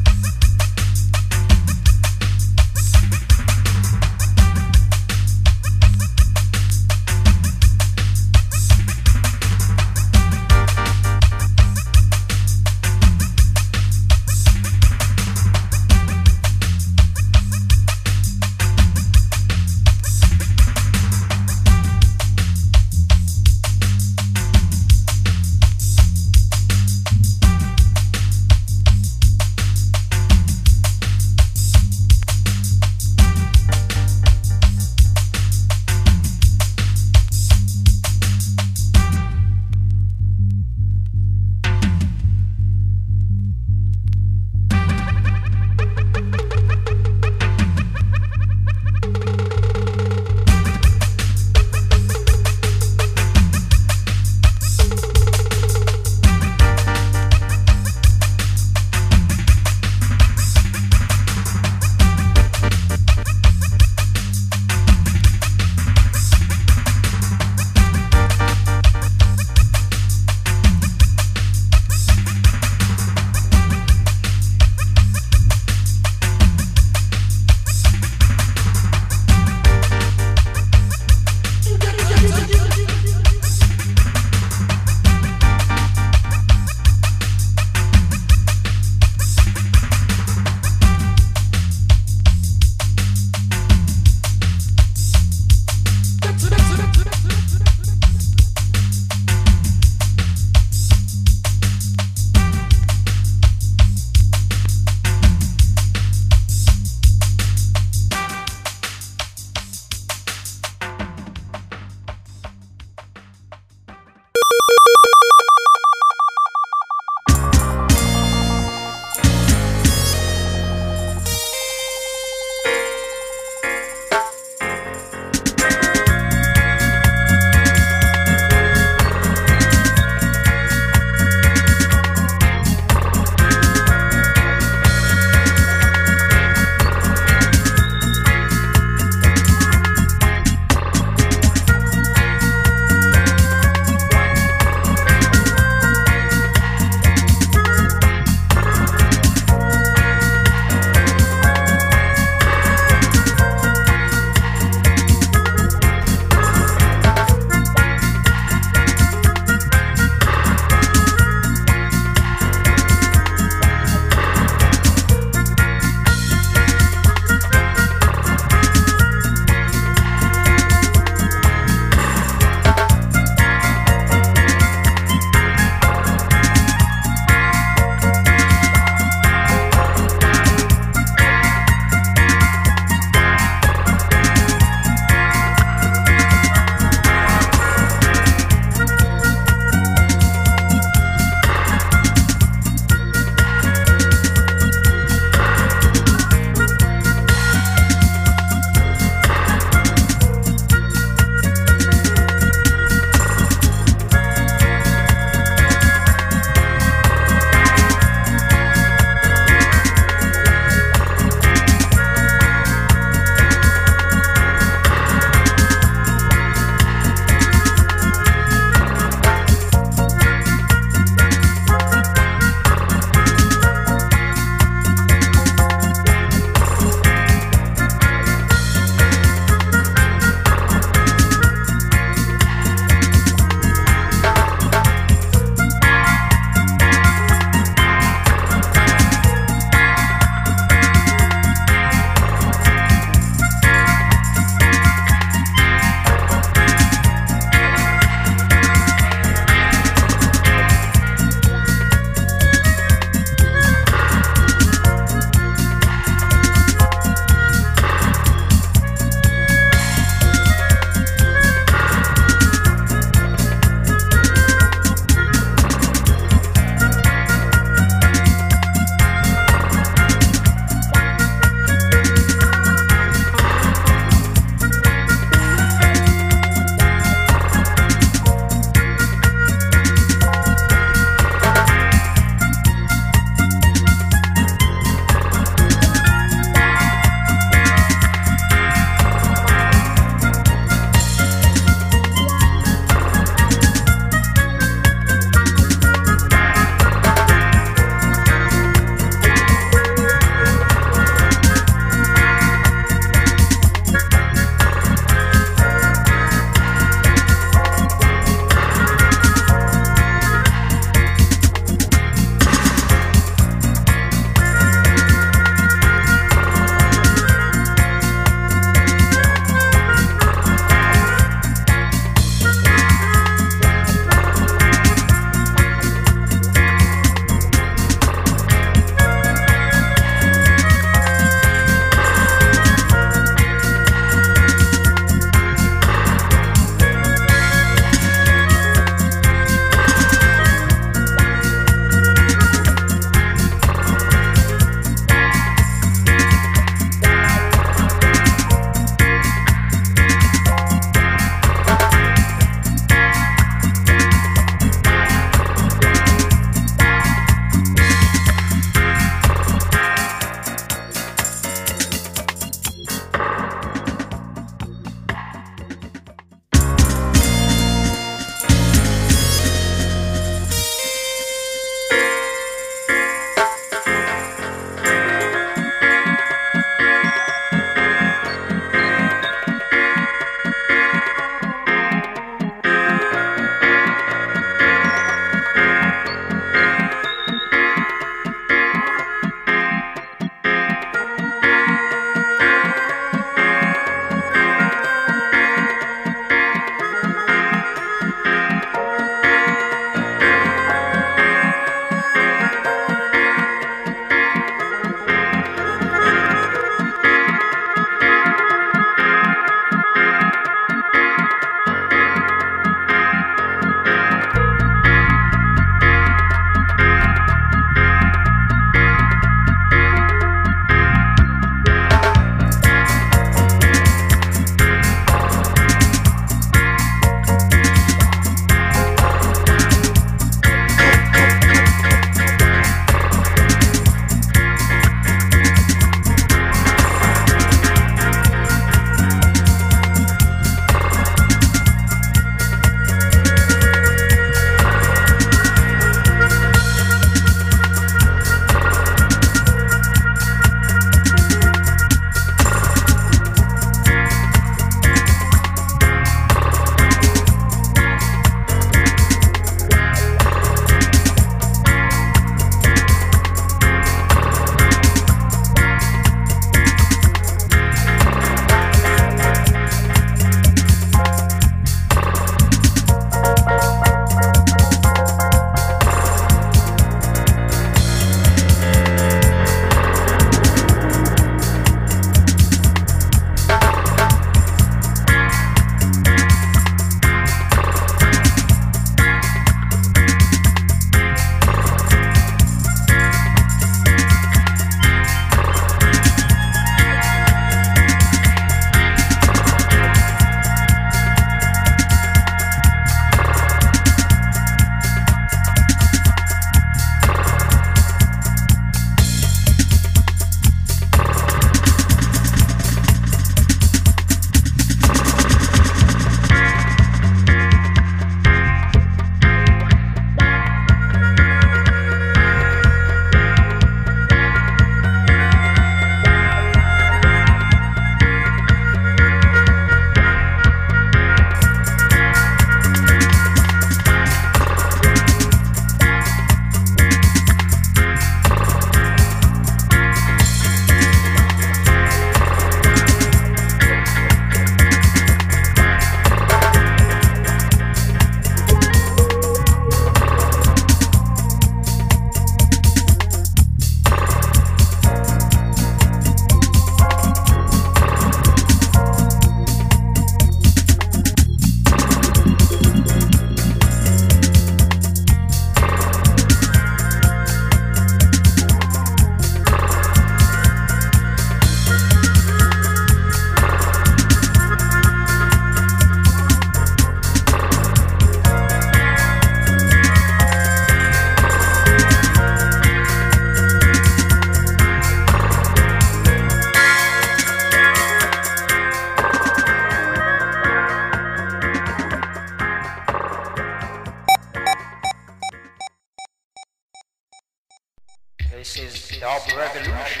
This is Dub Revolution.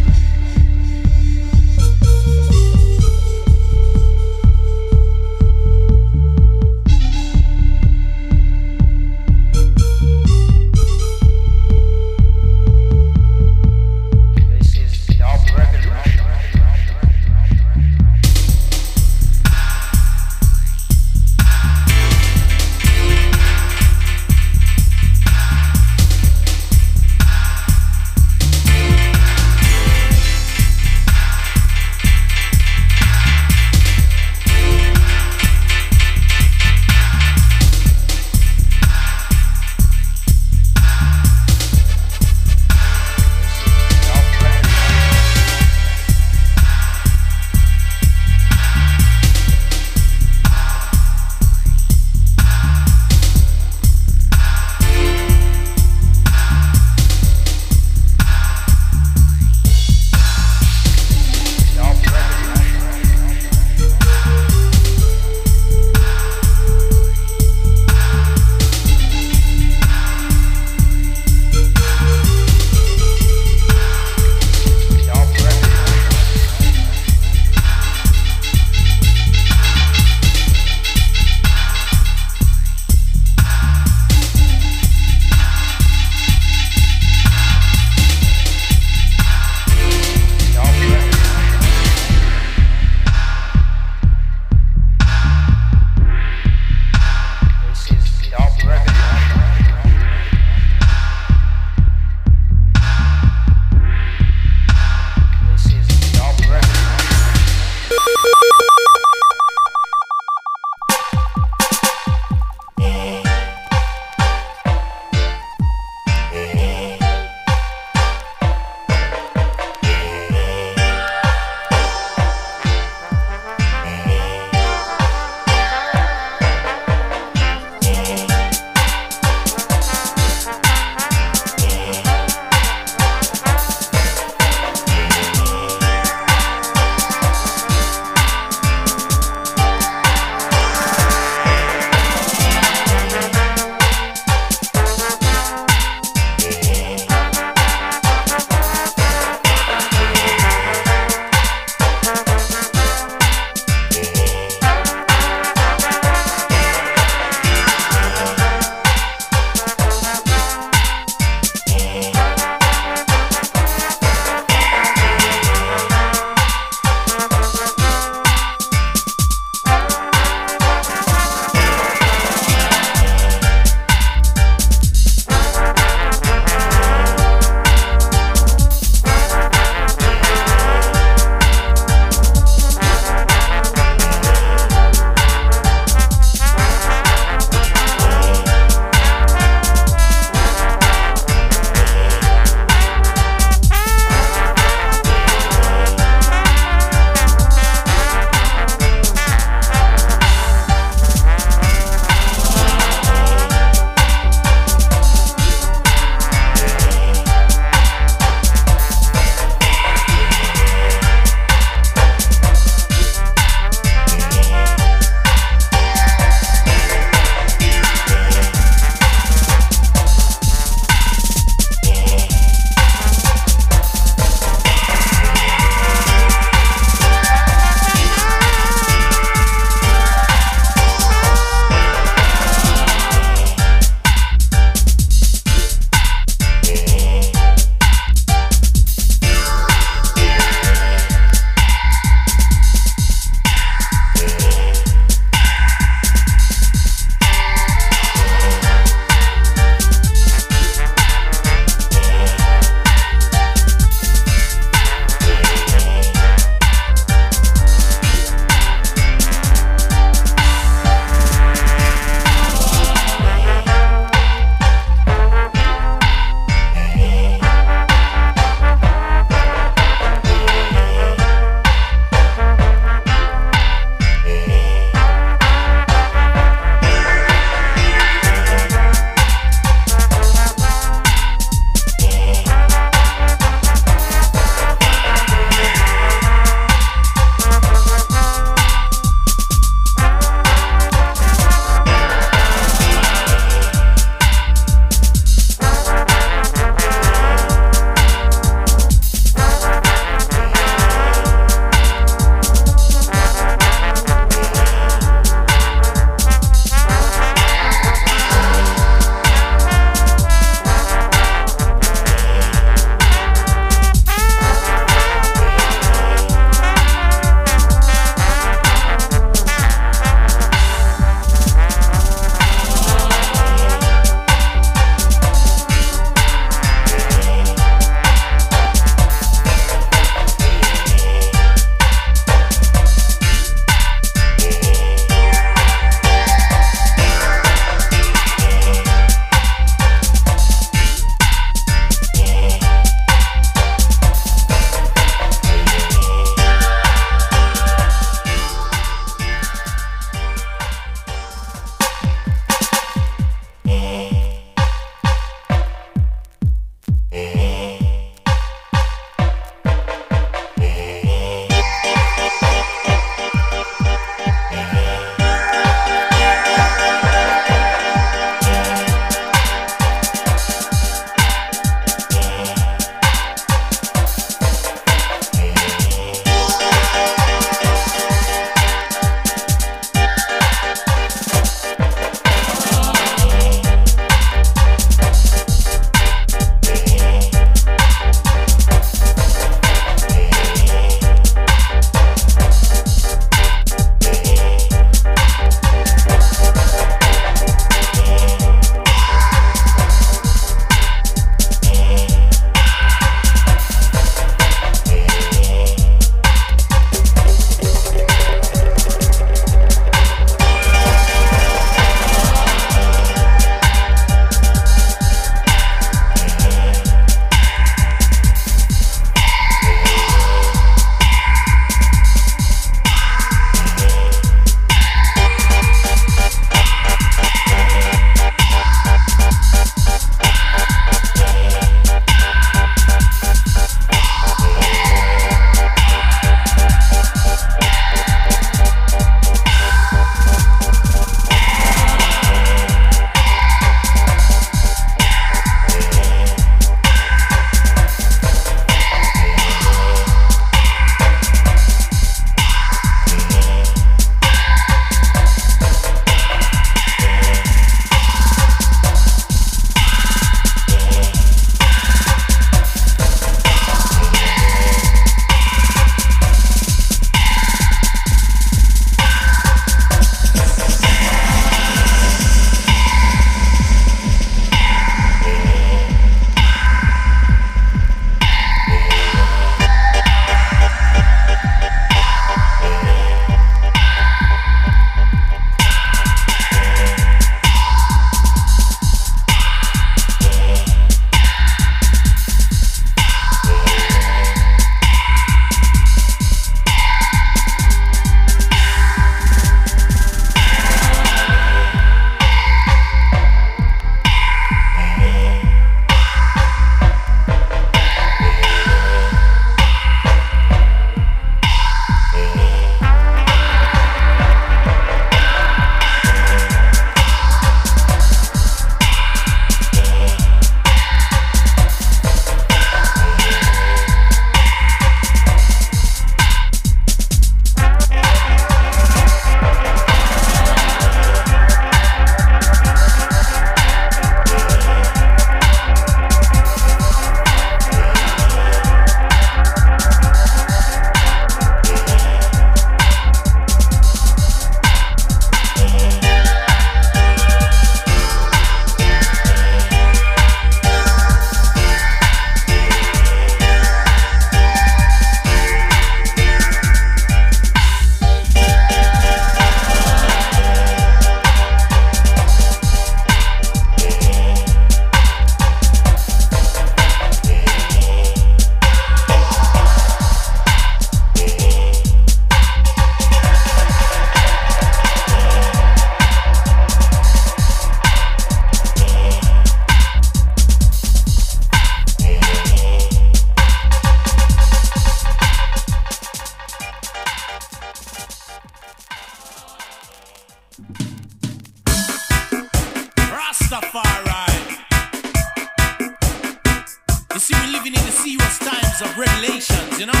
times of revelations, you know.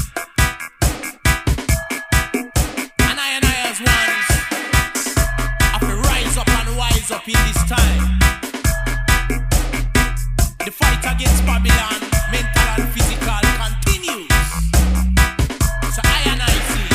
And I and I as ones have to rise up and wise up in this time. The fight against Babylon, mental and physical, continues. So I and I see.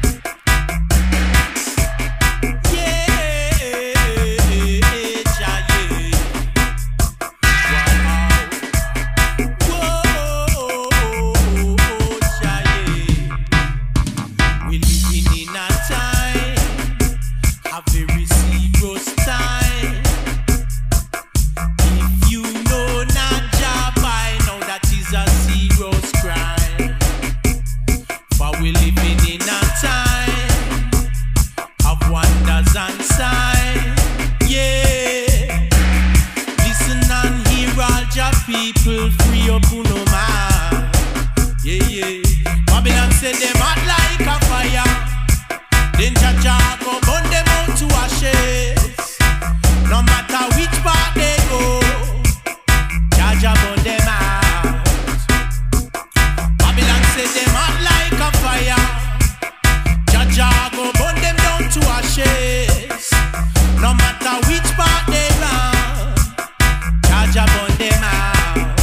And sign, yeah. Listen and hear all your people, free up who no man. Yeah, yeah. Babylon said them hot like a fire. Then Jah Jah go burn them out to ashes. No matter which part they go, Jah Jah burn them out. Babylon said them hot like a fire. Jah Jah go burn them down to ashes. No matter which part they run, Jah Jah burn them out.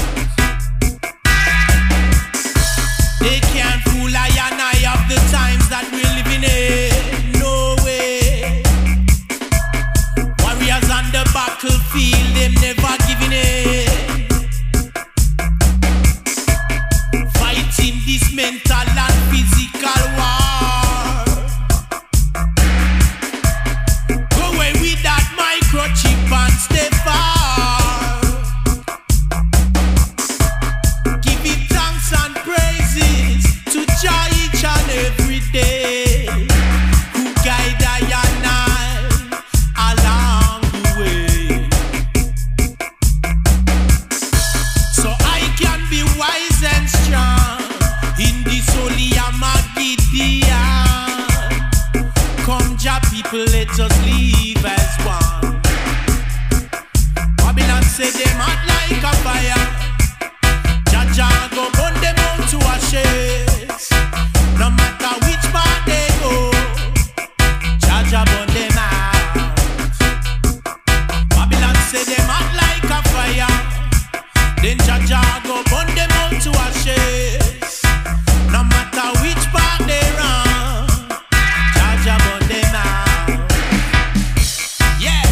They can't fool I and I of the times that we're living in. No way. Warriors on the battlefield, them never giving in. Fighting this mental and physical war. Microchip and stay far. Give it thanks and praises to Jah each and every day, who guide I and I along the way. So I can be wise and strong in this holy Amagidia. Come Jah people, let us live as one. Babylon say them hot like a fire. Jah Jah go burn them out to ashes. No matter which part they go, Jah Jah burn them out. Babylon say them hot like a fire. Then Jah Jah go burn them out to ashes. No matter which part they run, Jah Jah burn them out. Yeah.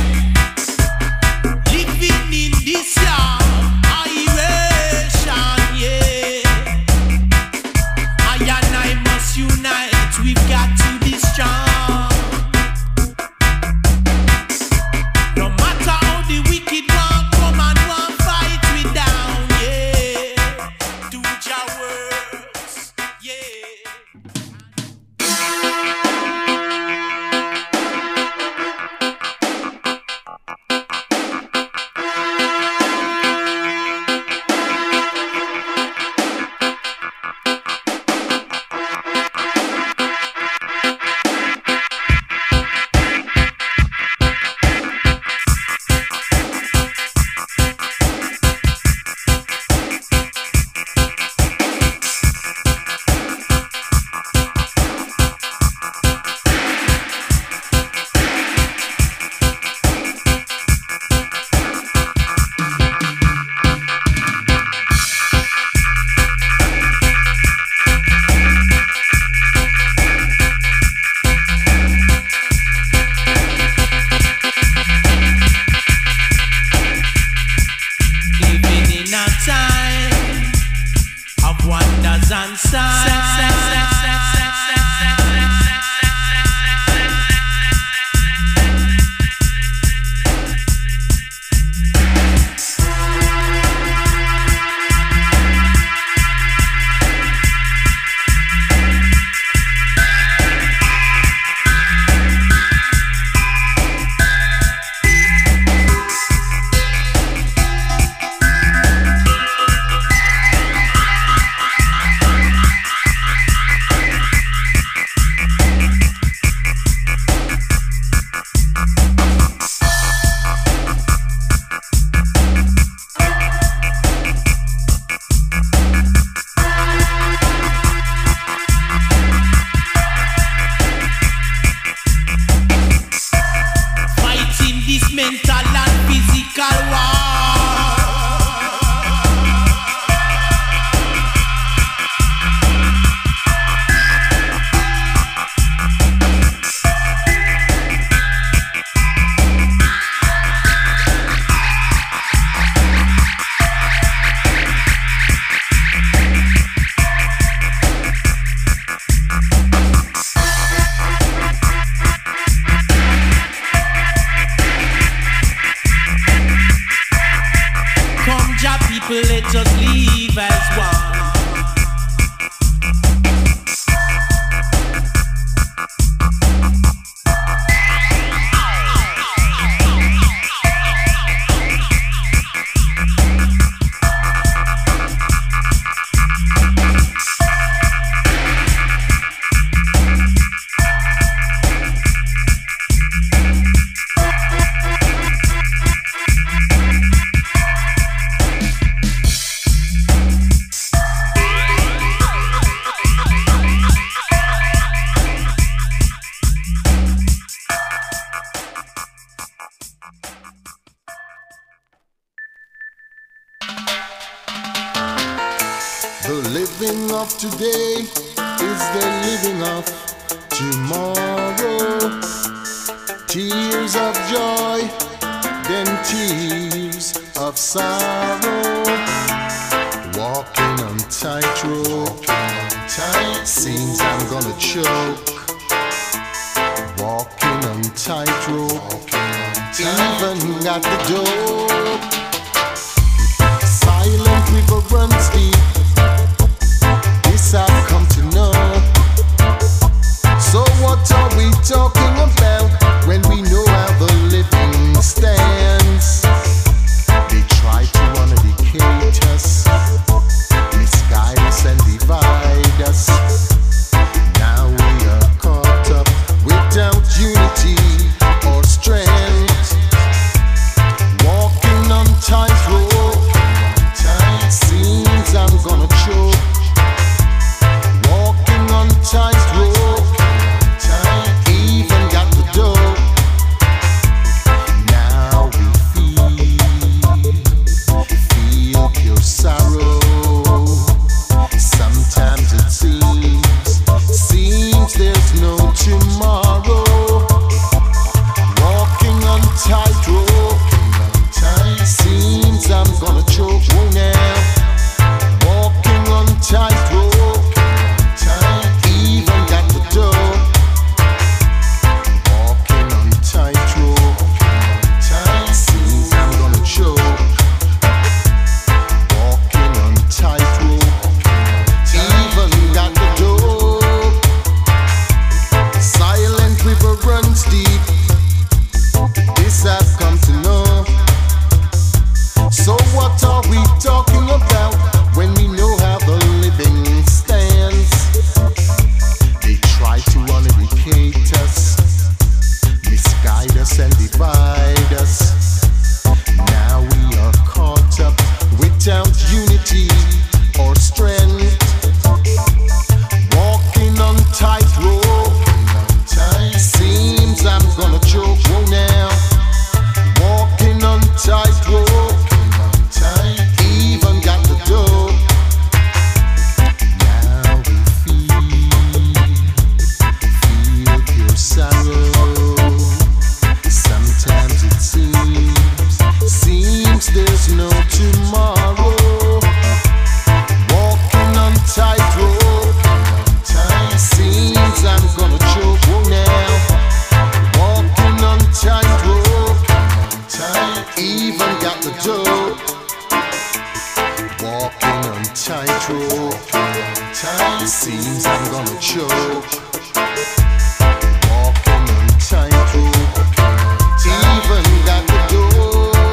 Living in this yard, iration, yeah. I and I must unite, we've got to be strong. No matter how the wicked one come and one fight me down, yeah. Do Jah works, yeah. And The living of today is the living of tomorrow. Tears of joy, then tears of sorrow. Walking on tightrope, seems I'm gonna choke. Walking on tightrope, even got the dope. Silent river runs deep. This I've come to know. So what are we talking about when we know how the living stands? They try to eradicate us, misguide us and divide us. Now we are caught up without unity or strength. Walking on tightrope, seems I'm gonna choke. Walking on tightrope, even got the dough. Now we feel, feel pure sorrow. Sometimes it seems, seems there's no tomorrow. Walking on tightrope, seems I'm gonna choke. Oh, now walking on tightrope, even got the dough. Walking on tightrope, seems I'm gonna choke. Walking on tightrope, even got the dough. Silent river runs deep. This I've come to know. So what are we talking about when we know how the living stands? They try to eradicate us, misguide us and divide us. Now we are caught up without unity or strength. Walking on tightrope, seems I'm gonna choke. Oh, now walking on tightrope, even got the dough. Now we feel, feel pure sorrow. Sometimes it seems, seems there's no tomorrow. Walking on tightrope, seems I'm gonna choke. Oh, now walking on tightrope, even got the dough. Walking on tightrope, seems I'm gonna choke. Walking on tightrope, even got the dough.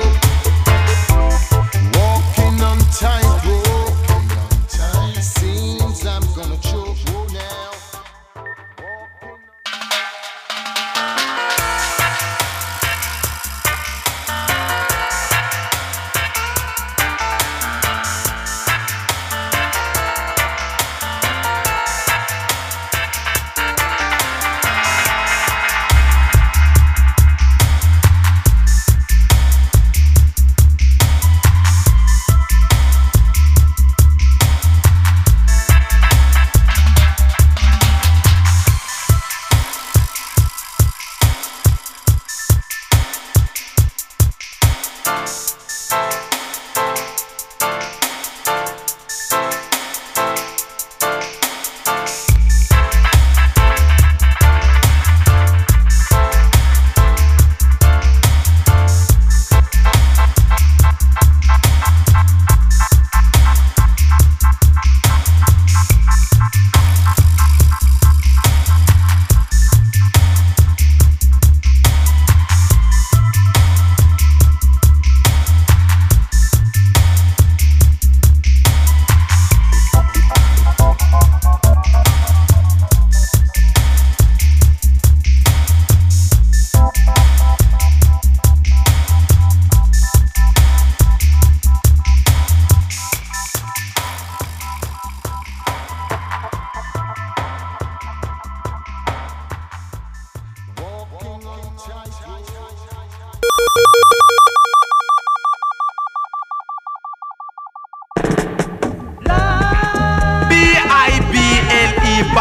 Walking on tightrope, seems I'm gonna choke. Oh, now.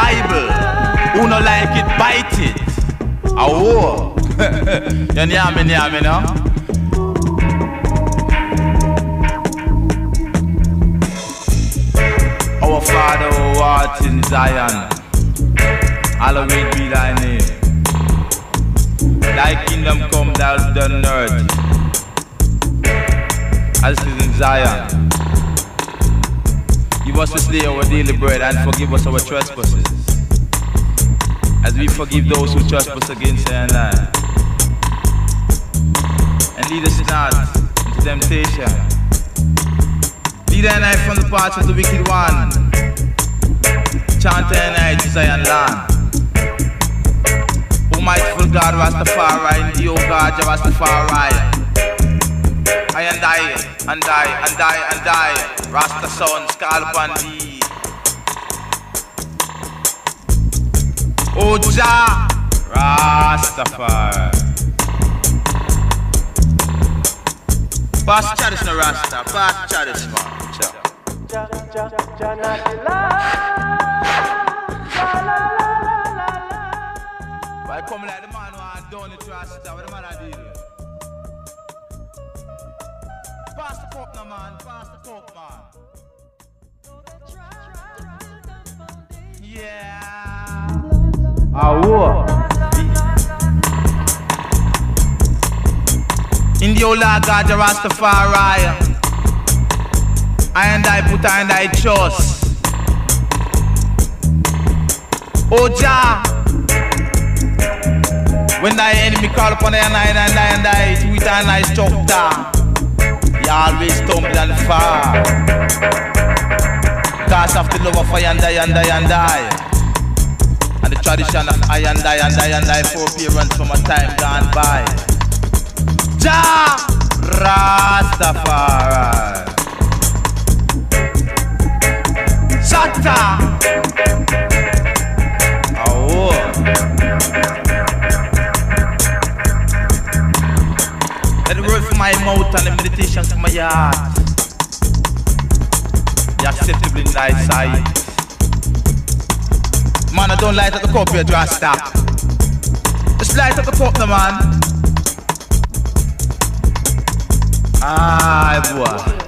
Bible. Who no like it, bite it. Oh, you hear me, hear me now? Our Father who art in Zion, hallowed be thy name. Thy kingdom come, thou done on earth, as it is in Zion. Give us this day our daily bread, and forgive us our trespasses, as we forgive those who trespass against us and I. And lead us not into temptation. Lead thy knife from the path of the wicked one. Chant thy night to Zion land. O mightiful God, Rastafari, and thee, O God, Rastafari. I and I, and I, and I, and I, Rasta sons, call upon thee. O Jah, Rastafari. Pass Chadis no Rasta, pass Chadis man. Jah, Jah, Jah, not the Why come like the man who has done it to Rasta? What the man I did? Pass the cup now, man. Pass the cup, man. Yeah. Ah, what? In the old Lord God, the Rastafari, I and I put I and I trust. Oh Jah, when thy enemy call upon thy and I and I and I, to it and I stop down. You always stumble and fall. Cause of the love of I and I and I and I, and the tradition of I and I and I and I, forbearance from a time gone by. Jah Rastafari. Shatta. Oh. Let the word from my mouth and the meditation from my heart be acceptable in thy sight. Man, I don't light up the cup here, Rasta. Just light up the cup now, man. Ah, boy.